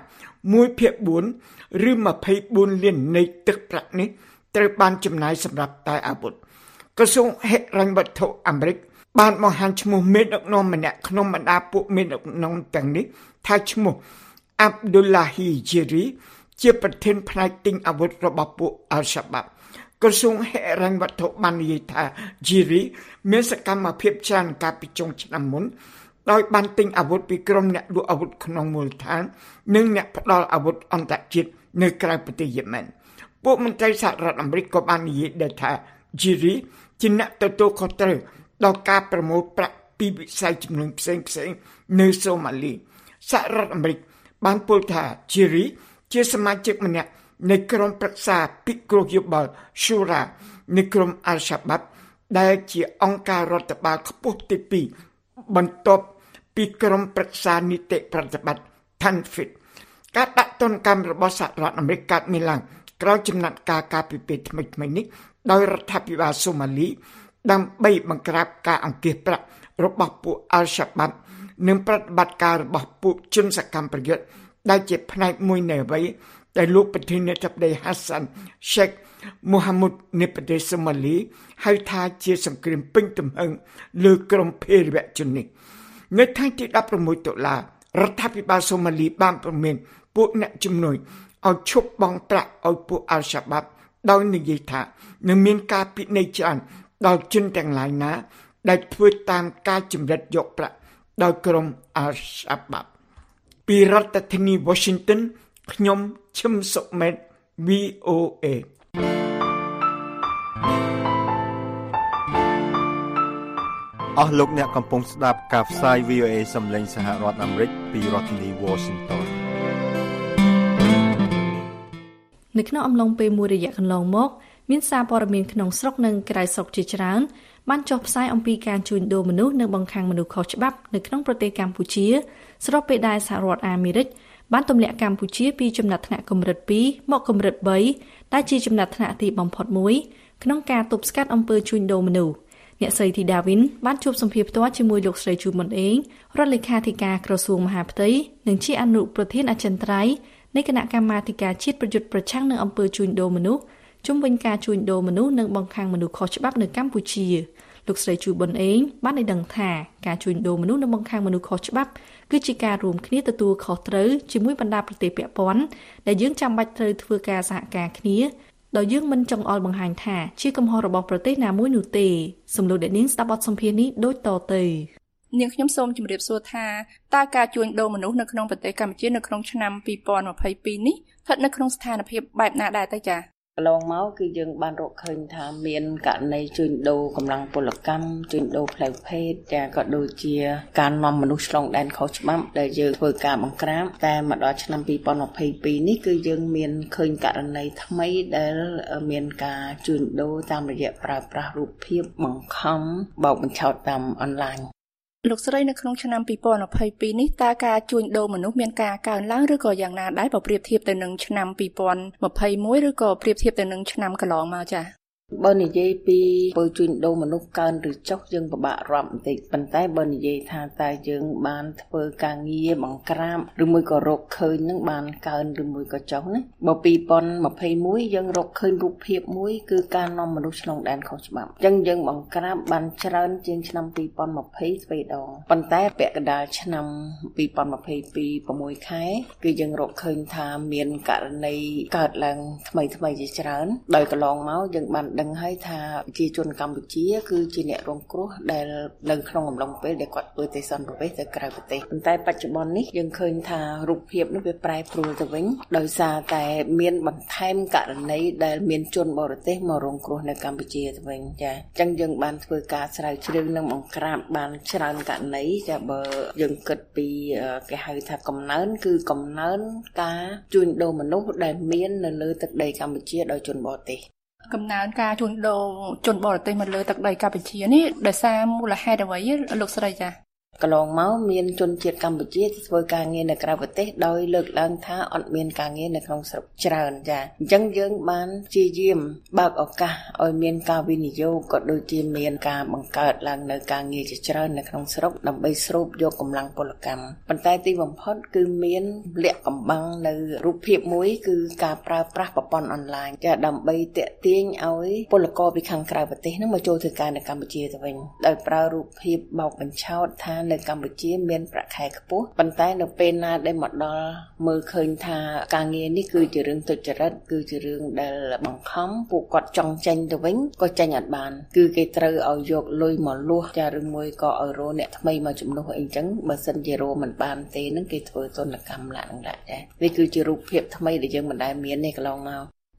[SPEAKER 4] 1/4 ឬ24លាននៃទឹកប្រាក់នេះត្រូវបានចំណាយសម្រាប់តែអាវុធក្រសួងហិរញ្ញវត្ថុអាមេរិកបានបង្ហាញឈ្មោះមេដឹកនាំម្នាក់ក្នុងបណ្ដាពួកមេដឹកនាំទាំងនេះថាឈ្មោះ Abdullahi Jiri ជាប្រធានផ្នែកទិញអាវុធរបស់ពួក Al-Shabaab ក្រសួងហិរញ្ញវត្ថុបាននិយាយថា Jiri មានសកម្មភាពច្រើនកាលពីចុងឆ្នាំមុនដោយបានទិញអាវុធពីក្រុមអ្នកលក់អាវុធក្នុងមូលដ្ឋាននិងអ្នកផ្ដល់អាវុធអន្តរជាតិនៅក្រៅប្រទេសយេម៉ែនពួកមន្ត្រីសហរដ្ឋអាមេរិកក៏បាននិយាយដែរថា
[SPEAKER 19] Jiri ជាអ្នកទទួលខុសត្រូវដល់ការប្រមូលប្រាក់ពីវិស័យជំនួញផ្សេងៗនៅសូម៉ាលីសហរដ្ឋអាមេរិកបានពោលថា Jiri ជាសមាជិកម្នាក់នៃក្រុមប្រឹក្សាពិគ្រោះយោបល់ Shura នៃក្រុម Al-Shabaab ដែលជាអង្គការរដ្ឋបាលខ្ពស់ទី2បន្ទាប់ពីក្រុមប្រឹក្សានីតិប្រតិបត្តិ Tanfit ការដាក់ទណ្ឌកម្មរបស់សហរដ្ឋអាមេរិកកើតមានឡើងក្រោយចំណាត់ការការពិភាក្សាថ្មីៗនេះដោយរដ្ឋាភិបាលសូម៉ាលីដើម្បីបង្ក្រាបការអង្គាសប្រាក់របស់ពួក Al-Shabaab និងប្រតិបត្តិការរបស់ពួកជនសកម្មប្រយុទ្ធដែលជាផ្នែកមួយនៃអ្វីដែលលោកប្រធានាធិបតី Hassan Sheikh Mohamud នៃប្រទេសសូម៉ាលីហៅថាជាសង្គ្រាមពេញទំហឹងលើក្រុមភេរវជននេះនៅថ្ងៃទី16តុលារដ្ឋាភិបាលសូម៉ាលីបានព្រមានពួកអ្នកជំនួយឲ្យឈប់បង់ប្រាក់ឲ្យពួក Al-Shabaab ដោយនិយាយថានឹងមានការពិន័យច្រើនដល់ជនទាំងឡាយណាដែលធ្វើតាមការជំរិតយកប្រាក់ដោយក្រុម Al-Shabaab ពីរដ្ឋធានី Washington ខ្ញុំឈឹមសុមេត VOA
[SPEAKER 20] អស់លោកអ្នកកំពុងស្ដាប់ការផ្សាយ VOA សំឡេងសហរដ្ឋអាមេរិកពីរដ្ឋធានី Washington
[SPEAKER 3] នៅក្នុងអំឡុងពេលមួយរយៈកន្លងមកមានសារព័ត៌មានក្នុងស្រុកនិងក្រៅស្រុកជាច្រើនបានចុះផ្សាយអំពីការជួញដូរមនុស្សនិងបង្ខាំងមនុស្សខុសច្បាប់នៅក្នុងប្រទេសកម្ពុជាស្របពេលដែលសហរដ្ឋអាមេរិកបានទម្លាក់កម្ពុជាពីចំណាត់ថ្នាក់កម្រិត2មកកម្រិត3ដែលជាចំណាត់ថ្នាក់ទីបំផុតមួយក្នុងការទប់ស្កាត់អំពើជួញដូរមនុស្សអ្នកស្រីធីដាវិនបានជួបសម្ភាសផ្ទាល់ជាមួយលោកស្រីជូមុនអេងរដ្ឋលេខាធិការក្រសួងមហាផ្ទៃនិងជាអនុប្រធានអចិន្ត្រៃយ៍នៃគណៈកម្មាធិការជាតិប្រយុទ្ធប្រឆាំងនឹងអំពើជួញដូរមនុស្សជុំវិញការជួញដូរមនុស្សនិងបង្ខាំងមនុស្សខុសច្បាប់នៅកម្ពុជាលោកស្រីជូប៊ុនអេងបានឲ្យដឹងថាការជួញដូរមនុស្សនិងបង្ខាំងមនុស្សខុសច្បាប់គឺជាការរួមគ្នាទទួលខុសត្រូវជាមួយបណ្ដាប្រទេសពាក់ព័ន្ធដែលយើងចាំបាច់ត្រូវធ្វើការសហការគ្នាដោយយើងមិនចង់អល់បង្ហាញថាជាកំហុសរបស់ប្រទេសណាមួយនោះទេសំឡេងអ្នកនាងស្ដាប់បទសម្ភាសន៍នេះដូចតទៅ
[SPEAKER 13] នាងខ្ញុំសូមជម្រាបសួរថាតើការជួញដូរមនុស្សនៅក្នុងប្រទេសកម្ពុជានៅក្នុងឆ្នាំ2022នេះស្ថិតនៅក្នុងស្ថានភាពបែបណាដែរទៅចា៎
[SPEAKER 21] កន្លងមកគឺយើងបានរកឃើញថាមានករណីជួញដូរកម្លាំងពលកម្មជួញដូរផ្លូវភេទចាក៏ដូចជាការនាំមនុស្សឆ្លងដែនខុសច្បាប់ដែលយើងធ្វើការបង្ក្រាបតែមកដល់ឆ្នាំ2022នេះគឺយើងមានឃើញករណីថ្មីដែលមានការជួញដូរតាមរយៈប្រើប្រាស់រូបភាពបង្ខំបោកបញ្ឆោតតាមអនឡាញ
[SPEAKER 13] លោកស្រីនៅក្នុងឆ្នាំ2022នេះតើការជួញដូរមនុស្សមានការកើនឡើងឬក៏យ៉ាងណាដែរបើប្រៀបធៀបទៅនឹងឆ្នាំ2021ឬក៏ប្រៀបធៀបទៅនឹងឆ្នាំកន្លងមកចា៎
[SPEAKER 21] បើនិយាយពីពើជួញដូរមនុស្សកើនឬចុះយើងពិបាករាប់បន្តិចប៉ុន្តែបើនិយាយថាតើយើងបានធ្វើការងារបង្ក្រាបឬមួយក៏រកឃើញនឹងបានកើនឬមួយក៏ចុះណាបើ2021យើងរកឃើញរូបភាពមួយគឺការនាំមនុស្សឆ្លងដែនខុសច្បាប់អញ្ចឹងយើងបង្ក្រាបបានច្រើនជាងឆ្នាំ2020ស្វេដងប៉ុន្តែពាក់កណ្ដាលឆ្នាំ2022 6ខែគឺយើងរកឃើញថាមានករណីកើតឡើងថ្មីជាច្រើនដោយកន្លងមកយើងបានដឹងហើយថាប្រជាជនកម្ពុជាគឺជាអ្នករងគ្រោះដែលនៅក្នុងអំឡុងពេលដែលគាត់ធ្វើទេសន្តប្រវេសទៅក្រៅប្រទេសប៉ុន្តែបច្ចុប្បន្ននេះយើងឃើញថារូបភាពនេះវាប្រែប្រួលទៅវិញដោយសារតែមានបន្ថែមករណីដែលមានជនបរទេសមករងគ្រោះនៅកម្ពុជាទៅវិញចាអញ្ចឹងយើងបានធ្វើការស្រាវជ្រាវនិងបង្ក្រាបបានច្រើនករណីចាបើយើងគិតពីគេហៅថាកំណើនគឺកំណើនការជួញដូរមនុស្សដែលមាននៅលើទឹកដីកម្ពុជាដោយជនបរទេស
[SPEAKER 13] កំណើនការជួញដូរជនបរទេសមកលើទឹកដីកម្ពុជានេះដោយសារមូលហេតុអ្វីលោកស្រីចា៎
[SPEAKER 21] កន្លងមកមានជនជាតិកម្ពុជាធ្វើការងារនៅក្រៅប្រទេសដោយលើកឡើងថាអត់មានការងារនៅក្នុងស្រុកច្រើនចាអញ្ចឹងយើងបានព្យាយាមបើកឱកាសឲ្យមានការវិនិយោគក៏ដូចជាមានការបង្កើតឡើងនៅការងារជាច្រើននៅក្នុងស្រុកដើម្បីស្រូបយកកម្លាំងពលកម្មប៉ុន្តែទីបំផុតគឺមានលាក់កំបាំងនៅរូបភាពមួយគឺការប្រើប្រាស់ប្រព័ន្ធអនឡាញចាដើម្បីទាក់ទាញឲ្យពលករពីខាងក្រៅប្រទេសនឹងមកចូលធ្វើការនៅកម្ពុជាទៅវិញដោយប្រើរូបភាពបោកបញ្ឆោតថានៅកម្ពុជាមានប្រាក់ខែខ្ពស់ប៉ុន្តែនៅពេលណាដែលមកដល់មើលឃើញថាការងារនេះគឺជារឿងទុច្ចរិតគឺជារឿងដែលបង្ខំពួកគាត់ចង់ចេញទៅវិញក៏ចេញអត់បានគឺគេត្រូវឲ្យយកលុយមកលួសចាឬមួយក៏ឲ្យរកអ្នកថ្មីមកជំនួសអីចឹងបើសិនជារកមិនបានទេនឹងគេធ្វើទណ្ឌកម្មឡើងដែរចានេះគឺជារូបភាពថ្មីដែលយើងមិនដែលមានទេកន្លងមក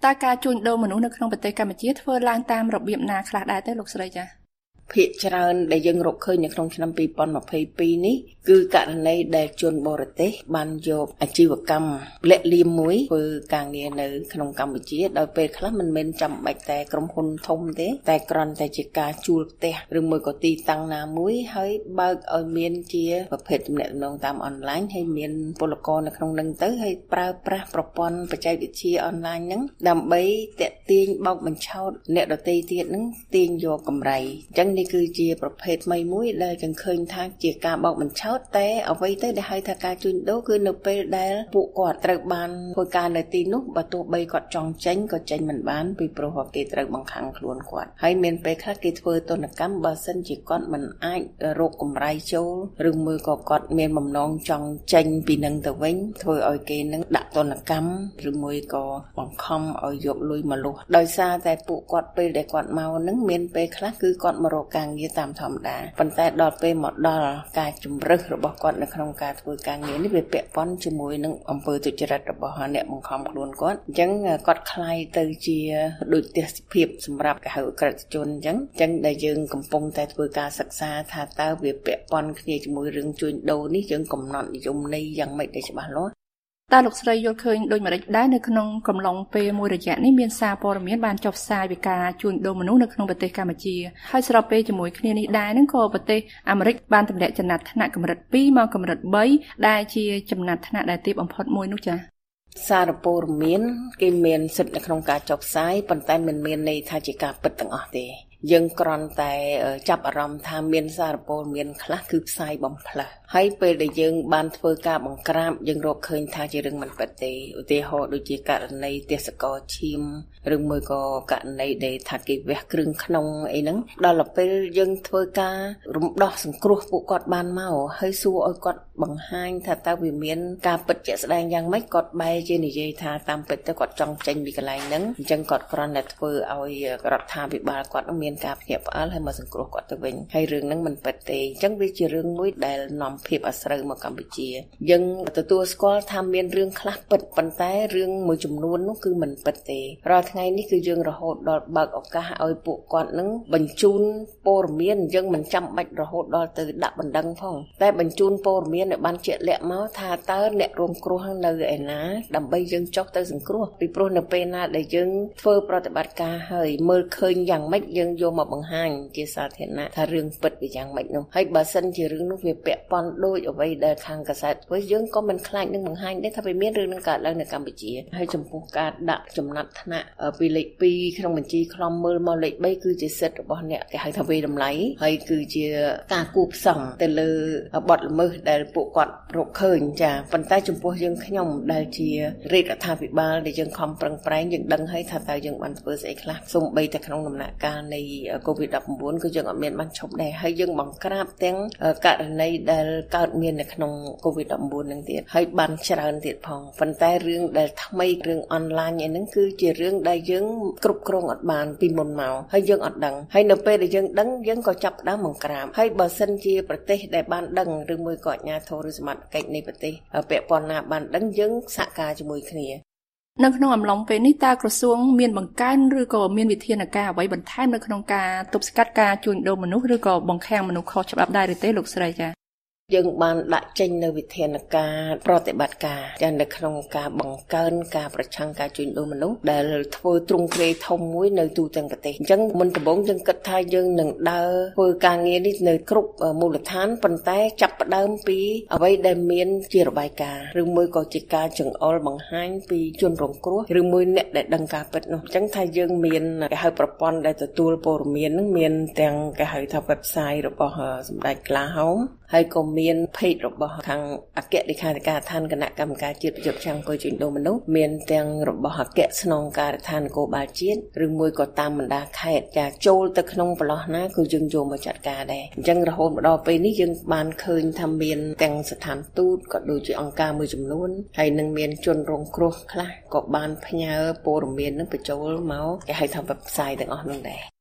[SPEAKER 13] តើការជួញដូរមនុស្សនៅក្នុងប្រទេសកម្ពុជាធ្វើឡើងតាមរបៀបណាខ្លះដែរទេលោកស្រីចា៎
[SPEAKER 21] ភាគច្រើនដែលយើងរកឃើញនៅក្នុងឆ្នាំ2022នេះគឺករណីដែលជនបរទេសបានយកអាជីវកម្មលាក់លៀមមួយធ្វើការងារនៅក្នុងកម្ពុជាដោយពេលខ្លះមិនមែនចាំបាច់តែក្រុមហ៊ុនធំទេតែគ្រាន់តែជាការជួលផ្ទះឬមួយក៏ទីតាំងណាមួយហើយបើកឲ្យមានជាប្រភេទទំនាក់ទំនងតាមអនឡាញហើយមានពលករនៅក្នុងនឹងទៅហើយប្រើប្រាស់ប្រព័ន្ធបច្ចេកវិទ្យាអនឡាញហ្នឹងដើម្បីតាក់ទាញបោកបញ្ឆោតអ្នកដទៃទៀតហ្នឹងទាញយកកម្រៃអញ្ចឹងនេះគឺជាប្រភេទថ្មីមួយដែលយើងឃើញថាជាការបោកបញ្ឆោតតែអ្វីទៅដែលហៅថាការជួញដូរគឺនៅពេលដែលពួកគាត់ត្រូវបានធ្វើការនៅទីនោះបើទោះបីគាត់ចង់ចេញក៏ចេញមិនបានពីព្រោះគេត្រូវបង្ខាំងខ្លួនគាត់ហើយមានពេលខ្លះគេធ្វើទណ្ឌកម្មបើសិនជាគាត់មិនអាចរកកម្រៃចូលឬមួយក៏គាត់មានបំណងចង់ចេញពីនឹងទៅវិញធ្វើឲ្យគេនឹងដាក់ទណ្ឌកម្មឬមួយក៏បង្ខំឲ្យយកលុយមកលុះដោយសារតែពួកគាត់ពេលដែលគាត់មកនឹងមានពេលខ្លះគឺគាត់មករកការងារតាមធម្មតាប៉ុន្តែដល់ពេលមកដល់ការជំរឹះរបស់គាត់នៅក្នុងការធ្វើការងារនេះវាពាក់ព័ន្ធជាមួយនឹងអំពើទុច្ចរិតរបស់អ្នកបង្ខំខ្លួនគាត់អញ្ចឹងគាត់คล้ายទៅជាដូចទេសភាពសម្រាប់ហៅក្រិតជនអញ្ចឹងដែលយើងកំពុងតែធ្វើការសិក្សាថាតើវាពាក់ព័ន្ធគ្នាជាមួយរឿងជួញដូរនេះយើងកំណត់និយមន័យយ៉ាងម៉េចđểច្បាស់លាស់
[SPEAKER 13] តើលោកស្រីយល់ឃើញដូចម្តេចដែរនៅក្នុងកំឡុងពេលមួយរយៈនេះមានសារព័ត៌មានបានចុះផ្សាយពីការជួញដូរមនុស្សនៅក្នុងប្រទេសកម្ពុជាហើយស្របពេលជាមួយគ្នានេះដែរនឹងក៏ប្រទេសអាមេរិកបានទម្លាក់ចំណាត់ថ្នាក់កម្រិត2មកកម្រិត3ដែលជាចំណាត់ថ្នាក់ដែលទាបបំផុតមួយនោះចា៎
[SPEAKER 21] សារព័ត៌មានគេមានសិទ្ធិនៅក្នុងការចុះផ្សាយប៉ុន្តែមិនមានន័យថាជាការពិតទាំងអស់ទេយើងគ្រាន់តែចាប់អារម្មណ៍ថាមានសារព័ត៌មានខ្លះគឺផ្សាយបំផ្លើសហើយពេលដែលយើងបានធ្វើការបង្ក្រាបយើងរកឃើញថាជារឿងមិនពិតទេឧទាហរណ៍ដូចជាករណីទេសកលឈាមឬមួយក៏ករណីដែលថាគេវះគ្រឿងក្នុងអីហ្នឹងដល់ពេលយើងធ្វើការរំដោះសង្គ្រោះពួកគាត់បានមកហើយសួរឲ្យគាត់បង្ហាញថាតើវាមានការពិតជាក់ស្ដែងយ៉ាងម៉េចគាត់បែរជានិយាយថាតាមពិតទៅគាត់ចង់ចេញពីកន្លែងហ្នឹងអញ្ចឹងគាត់គ្រាន់តែធ្វើឲ្យរដ្ឋាភិបាលគាត់មានការភ្ញាក់ផ្អើលហើយមកសង្គ្រោះគាត់ទៅវិញហើយរឿងហ្នឹងមិនពិតទេអញ្ចឹងវាជារឿងមួយដែលនាំភាពអាស្រូវមកកម្ពុជាយើងទទួលស្គាល់ថាមានរឿងខ្លះពិតប៉ុន្តែរឿងមួយចំនួននោះគឺមិនពិតទេរាល់ថ្ងៃនេះគឺយើងរហូតដល់បើកឱកាសឲ្យពួកគាត់នឹងបញ្ជូនព័ត៌មានយើងមិនចាំបាច់រហូតដល់ទៅដាក់បណ្ដឹងផងតែបញ្ជូនព័ត៌មានឲ្យបានជាក់លាក់មកថាតើអ្នករងគ្រោះនៅឯណាដើម្បីយើងចុះទៅសង្គ្រោះពីព្រោះនៅពេលណាដែលយើងធ្វើប្រតិបត្តិការហើយមើលឃើញយ៉ាងម៉េចយើងយកមកបង្ហាញជាសាធារណៈថារឿងពិតវាយ៉ាងម៉េចនោះហើយបើសិនជារឿងនោះវាពាក់ព័ន្ធដូចអ្វីដែលខាងកាសែតធ្វើយើងក៏មិនខ្លាចនឹងបង្ហាញដែរថាវាមានរឿងនឹងកើតឡើងនៅកម្ពុជាហើយចំពោះការដាក់ចំណាត់ថ្នាក់ពីលេខ2ក្នុងបញ្ជីខ្លំមើលមកលេខ3គឺជាសិទ្ធិរបស់អ្នកគេហៅថាវេតម្លៃហើយគឺជាការគូផ្សំទៅលើបទល្មើសដែលពួកគាត់រកឃើញចាប៉ុន្តែចំពោះយើងខ្ញុំដែលជារាជរដ្ឋាភិបាលដែលយើងខំប្រឹងប្រែងយើងដឹងហើយថាតើយើងបានធ្វើស្អីខ្លះសូម្បីតែក្នុងដំណាក់កាលនៃ COVID-19 គឺយើងអត់មានបានឈប់ដែរហើយយើងបង្ក្រាបទាំងករណីដែលកើតមាននៅក្នុង COVID-19 នឹងទៀតហើយបានច្រើនទៀតផងប៉ុន្តែរឿងដែលថ្មីរឿងអនឡាញឯហ្នឹងគឺជារឿងដែលយើងគ្រប់គ្រងអត់បានពីមុនមកហើយយើងអត់ដឹងហើយនៅពេលដែលយើងដឹងយើងក៏ចាប់ផ្ដើមបង្ក្រាបហើយបើសិនជាប្រទេសដែលបានដឹងឬមួយក៏អាជ្ញាធរឬសមត្ថកិច្ចនៃប្រទេសពាក់ព័ន្ធណាបានដឹងយើងសហការជាមួយគ្នា
[SPEAKER 13] នៅក្នុងអំឡុងពេលនេះតើក្រសួងមានបង្កើនឬក៏មានវិធានការអ្វីបន្ថែមនៅក្នុងការទប់ស្កាត់ការជួញដូរមនុស្សឬក៏បង្ខាំងមនុស្សខុសច្បាប់ដែរឬទេលោកស្រីចា៎
[SPEAKER 21] យើងបានដាក់ចេញនៅវិធានការប្រតិបត្តិការយ៉ាងនៅក្នុងការបង្កើនការប្រឆាំងការជួញដូរមនុស្សដែលធ្វើទ្រង់ទ្រាយធំមួយនៅទូទាំងប្រទេសអញ្ចឹងមុនដំបូងយើងគិតថាយើងនឹងដើរធ្វើការងារនេះនៅគ្រប់មូលដ្ឋានប៉ុន្តែចាប់ផ្ដើមពីអ្វីដែលមានជារបាយការណ៍ឬមួយក៏ជាការចង្អុលបង្ហាញពីជនរងគ្រោះឬមួយអ្នកដែលដឹងការពិតនោះអញ្ចឹងថាយើងមានគេហៅប្រព័ន្ធដែលទទួលព័ត៌មាននឹងមានទាំងគេហៅថា website របស់សម្ដេចក្លាហោមហើយក៏មាន page របស់ខាងអគ្គលេខាធិការឋានគណៈកម្មការជាតិប្រយុទ្ធប្រឆាំងអំពើជួញដូរមនុស្សមានទាំងរបស់អគ្គស្នងការដ្ឋាននគរបាលជាតិឬមួយក៏តាមបណ្ដាខេត្តចាចូលទៅក្នុងប្រឡោះណាគឺយើងយកមកចាត់ការដែរអញ្ចឹងរហូតមកដល់ពេលនេះយើងបានឃើញថាមានទាំងស្ថានទូតក៏ដូចជាអង្គការមួយចំនួនហើយនឹងមានជនរងគ្រោះខ្លះក៏បានផ្ញើព័ត៌មាននឹងបញ្ចូលមកគេហៅថា website ទាំងអស់នោះដែរ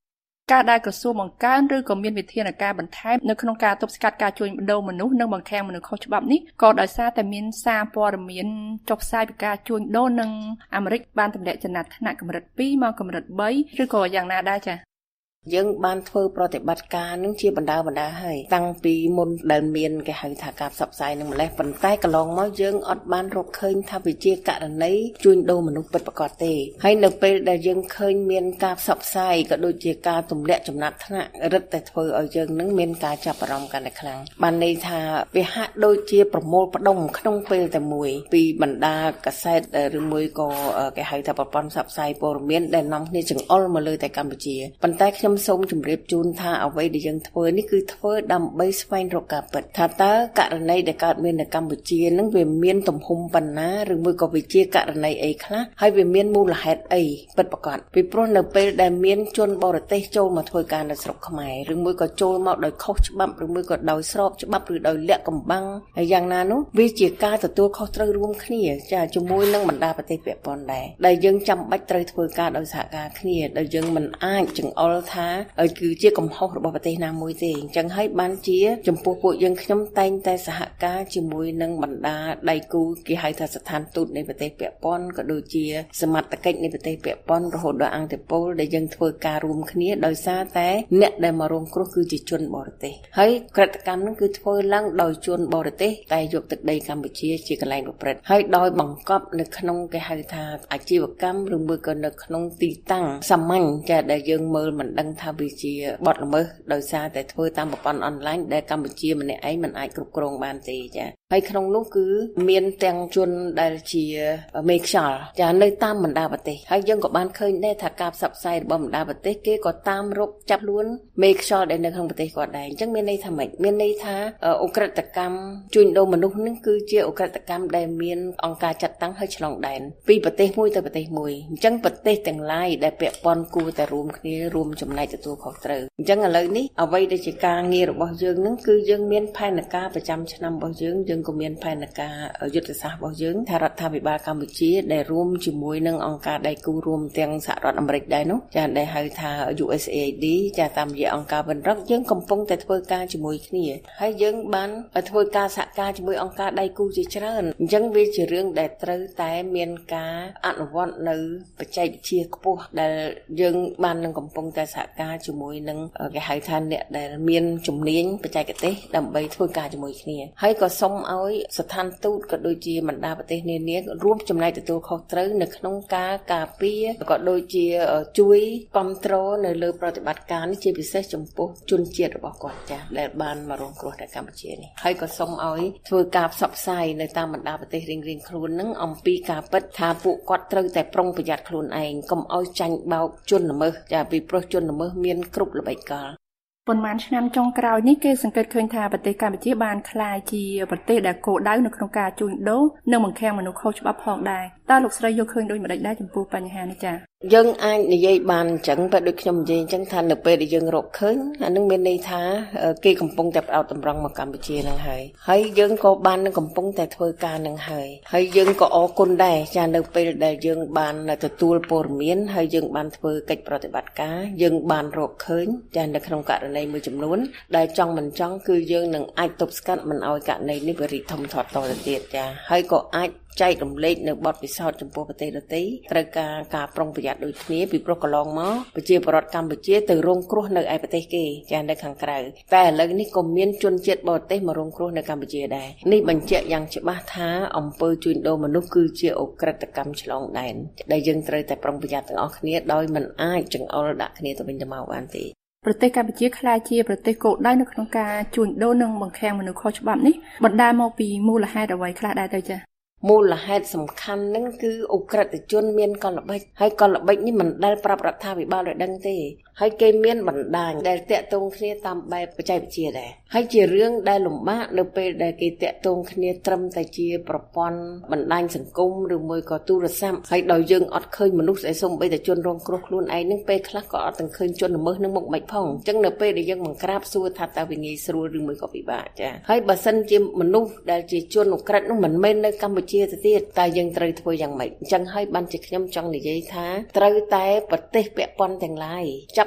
[SPEAKER 13] ការដែលក្រសួងបង្កើនឬក៏មានវិធានការបន្ថែមនៅក្នុងការទប់ស្កាត់ការជួញដូរមនុស្សនិងបង្ខាំងមនុស្សខុសច្បាប់នេះក៏ដោយសារតែមានសារព័ត៌មានចុះផ្សាយពីការជួញដូរនឹងអាមេរិកបានទម្លាក់ចំណាត់ថ្នាក់កម្រិត2មកកម្រិត3ឬក៏យ៉ាងណាដែរចា៎
[SPEAKER 21] យើងបានធ្វើប្រតិបត្តិការនឹងជាបណ្ដាហើយតាំងពីមុនដែលមានគេហៅថាការផ្សព្វផ្សាយនឹងម្លេះប៉ុន្តែកន្លងមកយើងអត់បានរកឃើញថាវាជាករណីជួញដូរមនុស្សពិតប្រាកដទេហើយនៅពេលដែលយើងឃើញមានការផ្សព្វផ្សាយក៏ដូចជាការទម្លាក់ចំណាត់ថ្នាក់រឹតតែធ្វើឲ្យយើងនឹងមានការចាប់អារម្មណ៍កាន់តែខ្លាំងបានន័យថាវាហាក់ដូចជាប្រមូលផ្ដុំក្នុងពេលតែមួយពីបណ្ដាកាសែតឬមួយក៏គេហៅថាប្រព័ន្ធផ្សព្វផ្សាយព័ត៌មានដែលនាំគ្នាចង្អុលមកលើតែកម្ពុជាប៉ុន្តែខ្ញុំសូមជម្រាបជូនថាអ្វីដែលយើងធ្វើនេះគឺធ្វើដើម្បីស្វែងរកការពិតថាតើករណីដែលកើតមាននៅកម្ពុជានឹងវាមានទំហំប៉ុណ្ណាឬមួយក៏វាជាករណីអីខ្លះហើយវាមានមូលហេតុអីពិតប្រាកដពីព្រោះនៅពេលដែលមានជនបរទេសចូលមកធ្វើការនៅស្រុកខ្មែរឬមួយក៏ចូលមកដោយខុសច្បាប់ឬមួយក៏ដោយស្របច្បាប់ឬដោយលាក់កំបាំងហើយយ៉ាងណានោះវាជាការទទួលខុសត្រូវរួមគ្នាចាជាមួយនឹងបណ្ដាប្រទេសពាក់ព័ន្ធដែរដែលយើងចាំបាច់ត្រូវធ្វើការដោយសហការគ្នាដែលយើងមិនអាចចង្អុលថាគឺជាកំហុសរបស់ប្រទេសណាមួយទេអញ្ចឹងហើយបានជាចំពោះពួកយើងខ្ញុំតែងតែសហការជាមួយនឹងបណ្ដាដៃគូគេហៅថាស្ថានទូតនៃប្រទេសពាក់ព័ន្ធក៏ដូចជាសមត្ថកិច្ចនៃប្រទេសពាក់ព័ន្ធរហូតដល់អង្គតពលដែលយើងធ្វើការរួមគ្នាដោយសារតែអ្នកដែលមករងគ្រោះគឺជាជនបរទេសហើយក្រតកម្មនោះគឺធ្វើឡើងដោយជនបរទេសតែយកទឹកដីកម្ពុជាជាកន្លែងប្រព្រឹត្តហើយដោយបង្កប់នៅក្នុងគេហៅថាអាជីវកម្មឬមួយក៏នៅក្នុងទីតាំងសាមញ្ញចាដែលយើងមើលមិនដឹងថាវាជាបទល្មើសដោយសារតែធ្វើតាមប្រព័ន្ធអនឡាញដែលកម្ពុជាម្នាក់ឯងមិនអាចគ្រប់គ្រងបានទេចាហើយក្នុងនោះគឺមានទាំងជនដែលជាមេខ្យល់ចានៅតាមបណ្ដាប្រទេសហើយយើងក៏បានឃើញដែរថាការផ្សព្វផ្សាយរបស់បណ្ដាប្រទេសគេក៏តាមរកចាប់ខ្លួនមេខ្យល់ដែលនៅក្នុងប្រទេសគាត់ដែរអញ្ចឹងមានន័យថាម៉េចមានន័យថាអ ក្រិតកម្មជួញដូរមនុស្សនេះគឺជាអ ក្រិតកម្មដែលមានអង្គការចាត់តាំងឲ្យឆ្លងដែនពីប្រទេសមួយទៅប្រទេសមួយអញ្ចឹងប្រទេសទាំងឡាយដែលពាក់ព័ន្ធគួរតែរួមគ្នារួមចំណែកទទួលខុសត្រូវអញ្ចឹងឥឡូវនេះអ្វីដែលជាការងាររបស់យើងនឹងគឺយើងមានផែនការប្រចាំឆ្នាំរបស់យើងក៏មានផែនការយុទ្ធសាស្ត្ររបស់យើងថារដ្ឋាភិបាលកម្ពុជាដែលរួមជាមួយនឹងអង្គការដៃគូរួមទាំងសហរដ្ឋអាមេរិកដែរនោះចាដែលហៅថា USAID ចាតាមរយៈអង្គការវិនរកយើងកំពុងតែធ្វើការជាមួយគ្នាហើយយើងបានធ្វើការសហការជាមួយអង្គការដៃគូជាច្រើនអញ្ចឹងវាជារឿងដែលត្រូវតែមានការអនុវត្តនៅបច្ចេកវិទ្យាខ្ពស់ដែលយើងបាននឹងកំពុងតែសហការជាមួយនឹងគេហៅថាអ្នកដែលមានជំនាញបច្ចេកទេសដើម្បីធ្វើការជាមួយគ្នាហើយក៏សូមឲ្យស្ថានទូតក៏ដូចជាបណ្ដាប្រទេសនានារួមចំណែកទទួលខុសត្រូវនៅក្នុងការការពារក៏ដូចជាជួយគ្រប់គ្រងនៅលើប្រតិបត្តិការនេះជាពិសេសចំពោះជនជាតិរបស់គាត់ចាស់ដែលបានមករងគ្រោះនៅកម្ពុជានេះហើយក៏សូមឲ្យធ្វើការផ្សព្វផ្សាយនៅតាមបណ្ដាប្រទេសរៀងៗខ្លួននឹងអំពីការពិតថាពួកគាត់ត្រូវតែប្រុងប្រយ័ត្នខ្លួនឯងកុំឲ្យចាញ់បោកជនល្មើសចាពីព្រោះជនល្មើសមានគ្រប់ល្បិចកល
[SPEAKER 13] ប៉ុន្មានឆ្នាំចុងក្រោយនេះគេសង្កេតឃើញថាប្រទេសកម្ពុជាបានក្លាយជាប្រទេសដែលគោលដៅនៅក្នុងការជួញដូរនិងបង្ខាំងមនុស្សខុសច្បាប់ផងដែរតើលោកស្រីយល់ឃើញដូចម្តេចដែរចំពោះបញ្ហានេះចា៎
[SPEAKER 21] យើងអាចនិយាយបានអញ្ចឹងតែដូចខ្ញុំនិយាយអញ្ចឹងថានៅពេលដែលយើងរកឃើញអានឹងមានន័យថាគេកំពុងតែផ្ដោតតម្រង់មកកម្ពុជានឹងហើយយើងក៏បាននឹងកំពុងតែធ្វើការនឹងហើយយើងក៏អរគុណដែរចានៅពេលដែលយើងបានទទួលព័ត៌មានហើយយើងបានធ្វើកិច្ចប្រតិបត្តិការយើងបានរកឃើញចានៅក្នុងករណីមួយចំនួនដែលចង់មិនចង់គឺយើងនឹងអាចទប់ស្កាត់មិនឲ្យករណីនេះវារីកធំធាត់តទៅទៀតចាហើយក៏អាចចែករំលែកនៅបទពិសោធន៍ចំពោះប្រទេសដទៃត្រូវការប្រុងប្រយ័ត្នដូចគ្នាពីព្រោះកន្លងមកប្រជាពលរដ្ឋកម្ពុជាទៅរងគ្រោះនៅឯប្រទេសគេចានៅខាងក្រៅតែឥឡូវនេះក៏មានជនជាតិបរទេសមករងគ្រោះនៅកម្ពុជាដែរនេះបញ្ជាក់យ៉ាងច្បាស់ថាអំពើជួញដូរមនុស្សគឺជាអ ក្រិតកម្មឆ្លងដែនដែលយើងត្រូវតែប្រុងប្រយ័ត្នទាំងអស់គ្នាដោយមិនអាចចង្អុលដាក់គ្នាទៅវិញទៅមកបានទេ
[SPEAKER 13] ប្រទេសកម្ពុជាក្លាយជាប្រទេសគោលដៅនៅក្នុងការជួញដូរនិងបង្ខាំងមនុស្សខុសច្បាប់នេះបណ្ដាលមកពីមូលហេតុអ្វីខ្លះដែរទៅចា៎
[SPEAKER 21] មូលហេតុសំខាន់ហ្នឹងគឺអ ក្រិតជនមានកលល្បិចហើយកលល្បិចនេះមិនដែលប្រាប់រដ្ឋាភិបាលឲ្យដឹងទេហើយគេមានបណ្ដាញដែលតាក់ទងគ្នាតាមបែបបច្ចេកវិទ្យាដែរហើយជារឿងដែលលំបាកនៅពេលដែលគេតាក់ទងគ្នាត្រឹមតែជាប្រព័ន្ធបណ្ដាញសង្គមឬមួយក៏ទូរស័ព្ទហើយដោយយើងអត់ឃើញមនុស្សស្អីសូម្បីតែជនរងគ្រោះខ្លួនឯងនឹងពេលខ្លះក៏អត់ទាំងឃើញជនល្មើសនឹងមុខមិនផងអញ្ចឹងនៅពេលដែលយើងបង្ក្រាបសួរថាតើវាងាយស្រួលឬមួយក៏ពិបាកចា៎ហើយបើសិនជាមនុស្សដែលជាជនអ ក្រិតនោះមិនមែននៅកម្ពុជាទៅទៀតតែយើងត្រូវធ្វើយ៉ាងម៉េចអញ្ចឹងហើយបានជាខ្ញុំចង់និយាយថាត្រូវតែប្រទេសពាក់ព័ន្ធទាំងឡាយចាប់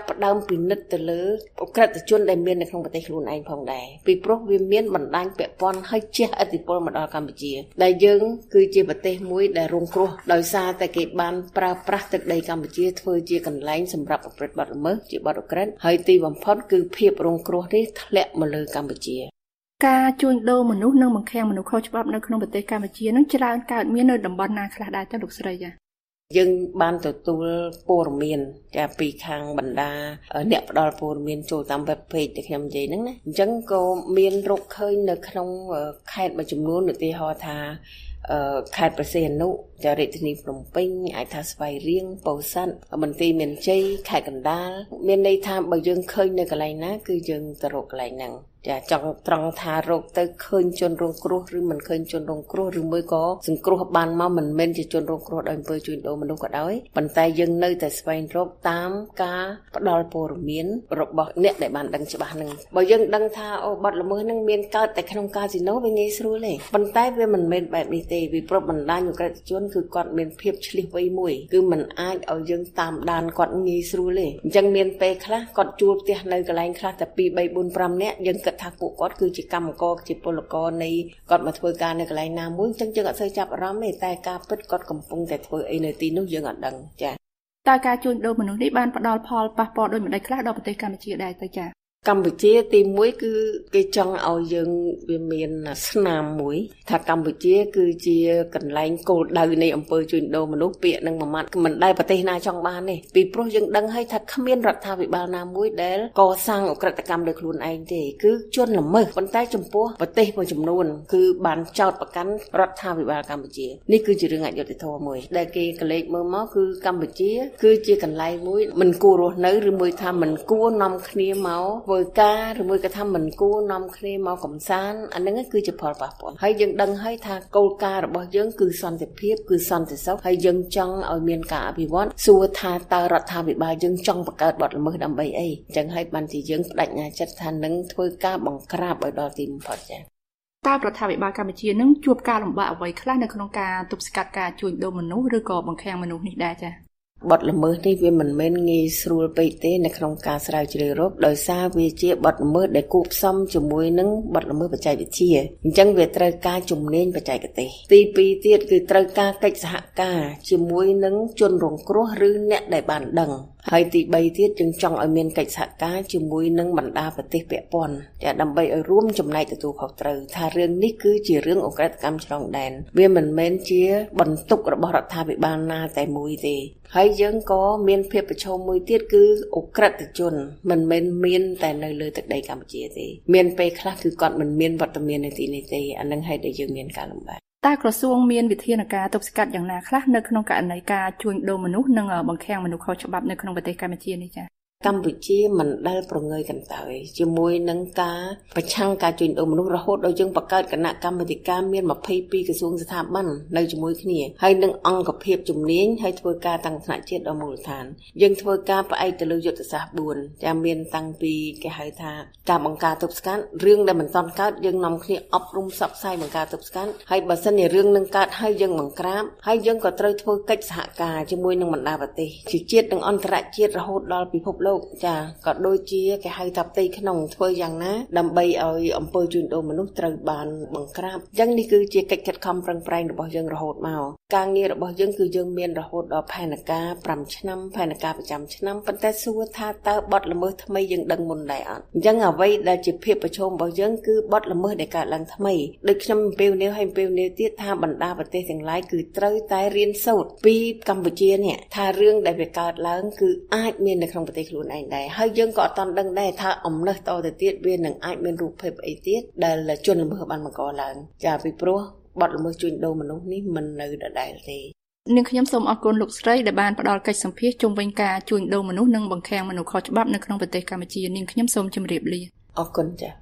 [SPEAKER 21] ផ្ដើមពិនិត្យទៅលើអក្រិតជនដែលមាននៅក្នុងប្រទេសខ្លួនឯងផងដែរពីព្រោះវាមានបណ្ដាញពាក់ព័ន្ធហើយជះឥទ្ធិពលមកដល់កម្ពុជាដែលយើងគឺជាប្រទេសមួយដែលរងគ្រោះដោយសារតែគេបានប្រើប្រាស់ទឹកដីកម្ពុជាធ្វើជាកន្លែងសម្រាប់ប្រព្រឹត្តបទល្មើសជាបទអក្រិតហើយទីបំផុតគឺភាពរងគ្រោះនេះធ្លាក់មកលើកម្ពុជា
[SPEAKER 13] ការជួញដូរមនុស្សនិងបង្ខាំងមនុស្សខុសច្បាប់នៅក្នុងប្រទេសកម្ពុជានឹងច្រើនកើតមាននៅតំបន់ណាខ្លះដែរទៅលោកស្រីចា
[SPEAKER 21] យើងបានទទួលព័ត៌មានចាពីខាងបណ្ដាអ្នកផ្ដល់ព័ត៌មានចូលតាម web page ដែលខ្ញុំនិយាយហ្នឹងណាអញ្ចឹងក៏មានរកឃើញនៅក្នុងខេត្តមួយចំនួនឧទាហរណ៍ថាខេត្តព្រះសីហនុចារាជធានីភ្នំពេញអាចថាស្វាយរៀងពោធិ៍សាត់មន្ទីរមានជ័យខេត្តកណ្ដាលមានន័យថាបើយើងឃើញនៅកន្លែងណាគឺយើងទៅរកកន្លែងហ្នឹងចាចង់ត្រង់ថារកទៅឃើញជនរងគ្រោះឬមិនឃើញជនរងគ្រោះឬមួយក៏សង្គ្រោះបានមកមិនមែនជាជនរងគ្រោះដោយអំពើជួញដូរមនុស្សក៏ដោយប៉ុន្តែយើងនៅតែស្វែងរកតាមការផ្ដល់ព័ត៌មានរបស់អ្នកដែលបានដឹងច្បាស់ហ្នឹងបើយើងដឹងថាអូបទល្មើសហ្នឹងមានកើតតែក្នុងកាស៊ីណូវាងាយស្រួលទេប៉ុន្តែវាមិនមែនបែបនេះទេវាប្របណ្ដាញអក្រិតជនគឺគាត់មានភាពឆ្លៀសវៃមួយគឺมันអាចឲ្យយើងតាមដានគាត់ងាយស្រួលទេអញ្ចឹងមានពេលខ្លះគាត់ជួលផ្ទះនៅកន្លែងខ្លះតែ2 3 4 5នាក់យើងគិតថាពួកគាត់គឺជាកម្មករជាពលករនៃគាត់មកធ្វើការនៅកន្លែងណាមួយអញ្ចឹងយើងអត់សូវចាប់អារម្មណ៍ទេតែការពិតគាត់កំពុងតែធ្វើអីនៅទីនោះយើងអត់ដឹងចា៎
[SPEAKER 13] តើការជួញដូរមនុស្សនេះបានផ្ដល់ផលប៉ះពាល់ដូចម្តេចខ្លះដល់ប្រទេសកម្ពុជាដែរទៅចា៎
[SPEAKER 21] កម្ពុជាទី1គឺគេចង់ឲ្យយើងវាមានស្នាមមួយថាកម្ពុជាគឺជាកន្លែងគោលដៅនៃអំពើជួញដូរមនុស្សពាក្យនឹងមួយម៉ាត់មិនដែលប្រទេសណាចង់បានទេពីព្រោះយើងដឹងហើយថាគ្មានរដ្ឋាភិបាលណាមួយដែលកសាងអក្រិតកម្មដោយខ្លួនឯងទេគឺជនល្មើសប៉ុន្តែចំពោះប្រទេសមួយចំនួនគឺបានចោទប្រកាន់រដ្ឋាភិបាលកម្ពុជានេះគឺជារឿងអយុត្តិធម៌មួយដែលគេកលេចមើលមកគឺកម្ពុជាគឺជាកន្លែងមួយមិនគួររស់នៅឬមួយថាមិនគួរនាំគ្នាមកធ្វើការឬមួយក៏ថាមិនគួរនាំគ្នាមកកំសាន្តអានឹងគឺជាផលប៉ះពាល់ហើយយើងដឹងហើយថាគោលការណ៍របស់យើងគឺសន្តិភាពគឺសន្តិសុខហើយយើងចង់ឲ្យមានការអភិវឌ្ឍសួរថាតើរដ្ឋាភិបាលយើងចង់បង្កើតបទល្មើសដើម្បីអីអញ្ចឹងហើយបានជាយើងបដិញ្ញាចិត្តថានឹងធ្វើការបង្ក្រាបឲ្យដល់ទីបំផុតចា៎
[SPEAKER 13] តើរដ្ឋាភិបាលកម្ពុជានឹងជួបការលំបាកអ្វីខ្លះនៅក្នុងការទប់ស្កាត់ការជួញដូរមនុស្សឬក៏បង្ខាំងមនុស្សនេះដែរចា៎
[SPEAKER 21] បទល្មើសនេះវាមិនមែនងាយស្រួលពេកទេនៅក្នុងការស្រាវជ្រាវរកដោយសារវាជាបទល្មើសដែលគួបផ្សំជាមួយនឹងបទល្មើសបច្ចេកវិទ្យាអញ្ចឹងវាត្រូវការជំនាញបច្ចេកទេសទី2ទៀតគឺត្រូវការកិច្ចសហការជាមួយនឹងជនរងគ្រោះឬអ្នកដែលបានដឹងហើយទី3ទៀតយើងចង់ឲ្យមានកិច្ចសហការជាមួយនឹងបណ្ដាប្រទេសពាក់ព័ន្ធចាដើម្បីឲ្យរួមចំណែកទទួលខុសត្រូវថារឿងនេះគឺជារឿងអក្រិតកម្មឆ្លងដែនវាមិនមែនជាបន្ទុករបស់រដ្ឋាភិបាលណាតែមួយទេហើយយើងក៏មានភាពប្រឈមមួយទៀតគឺអក្រិតជនមិនមែនមានតែនៅលើទឹកដីកម្ពុជាទេមានពេលខ្លះគឺគាត់មិនមានវត្តមាននៅទីនេះទេអានឹងហើយដែលយើងមានការលំបាក
[SPEAKER 13] តើក្រសួងមានវិធានការទប់ស្កាត់យ៉ាងណាខ្លះនៅក្នុងករណីការជួញដូរមនុស្សនិងបង្ខាំងមនុស្សខុសច្បាប់នៅក្នុងប្រទេសកម្ពុជានេះចា៎
[SPEAKER 21] កម្ពុជាមិនដែលប្រងើយកន្តើយជាមួយនឹងការប្រឆាំងការជួញដូរមនុស្សរហូតដល់យើងបង្កើតគណៈកម្មាធិការមាន22ក្រសួងស្ថាប័ននៅជាមួយគ្នាហើយនឹងអង្គភាពជំនាញហើយធ្វើការតាំងថ្នាក់ជាតិដល់មូលដ្ឋានយើងធ្វើការផ្អែកទៅលើយុទ្ធសាស្ត្រ4ចាមានតាំងពីគេហៅថាការបង្ការទប់ស្កាត់រឿងដែលមិនទាន់កើតយើងនាំគ្នាអប់រំផ្សព្វផ្សាយបង្ការទប់ស្កាត់ហើយបើសិនជារឿងនឹងកើតហើយយើងបង្ក្រាបហើយយើងក៏ត្រូវធ្វើកិច្ចសហការជាមួយនឹងបណ្ដាប្រទេសជាជាតិនិងអន្តរជាតិរហូតដល់ពិភពលោកចាក៏ដូចជាគេហៅថាផ្ទៃក្នុងធ្វើយ៉ាងណាដើម្បីឲ្យអំពើជួញដូរមនុស្សត្រូវបានបង្ក្រាបអញ្ចឹងនេះគឺជាកិច្ចខិតខំប្រឹងប្រែងរបស់យើងរហូតមកការងាររបស់យើងគឺយើងមានរហូតដល់ផែនការ5ឆ្នាំផែនការប្រចាំឆ្នាំប៉ុន្តែសួរថាតើបទល្មើសថ្មីយើងដឹងមុនដែរអត់អញ្ចឹងអ្វីដែលជាភាពប្រឈមរបស់យើងគឺបទល្មើសដែលកើតឡើងថ្មីដូចខ្ញុំអំពាវនាវឲ្យអំពាវនាវទៀតថាបណ្ដាប្រទេសទាំងឡាយគឺត្រូវតែរៀនសូត្រពីកម្ពុជានេះថារឿងដែលវាកើតឡើងគឺអាចមាននៅក្នុងប្រទេសខ្លួនឯងដែរហើយយើងក៏អត់ទាន់ដឹងដែរថាអំណះតទៅទៀតវានឹងអាចមានរូបភាពអីទៀតដែលជនល្មើសបានបង្កឡើងចាពីព្រោះបទល្មើសជួញដូរមនុស្សនេះមិននៅដដែលទេ
[SPEAKER 13] នាងខ្ញុំសូមអរគុណលោកស្រីដែលបានផ្ដល់កិច្ចសម្ភាសន៍ជុំវិញការជួញដូរមនុស្សនិងបង្ខាំងមនុស្សខុសច្បាប់នៅក្នុងប្រទេសកម្ពុជានាងខ្ញុំសូមជម្រាបលា
[SPEAKER 21] អរគុណចា៎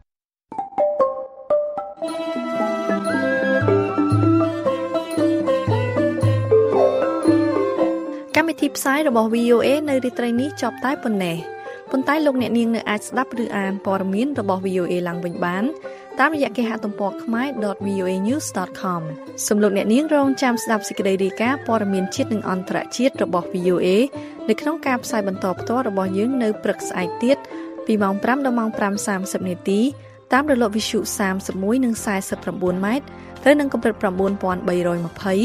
[SPEAKER 3] កម្មវិធីផ្សាយរបស់ VOA នៅរាត្រីនេះចប់តែប៉ុណ្ណេះប៉ុន្តែលោកអ្នកនាងនៅអាចស្ដាប់ឬអានព័ត៌មានរបស់ VOA ឡើងវិញបានតាមរយៈគេហទំព័រ khmer.voanews.com សូមលោកអ្នកនាងរងចាំស្ដាប់សេចក្តីរាយការណ៍ព័ត៌មានជាតិនិងអន្តរជាតិរបស់ VOA នៅក្នុងការផ្សាយបន្តផ្ទាល់របស់យើងនៅព្រឹកស្អែកទៀតពីម៉ោង 5 ដល់ម៉ោង 5:30 នាទីតាមរលកវិទ្យុ31និង49ម៉ែត្រទៅនឹងកម្រិត 9320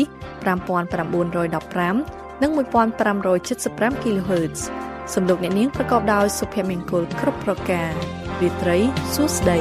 [SPEAKER 3] 5915 និង 1575 kHz សំឡេងអ្នកនាងប្រកបដោយសុភមង្គលគ្រប់ប្រការរាត្រីសួស្តី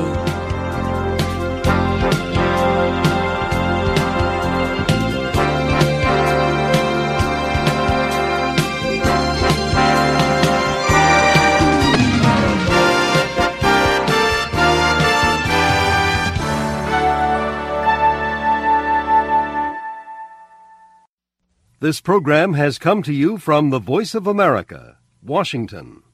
[SPEAKER 1] This program has come to you from the Voice of America, Washington.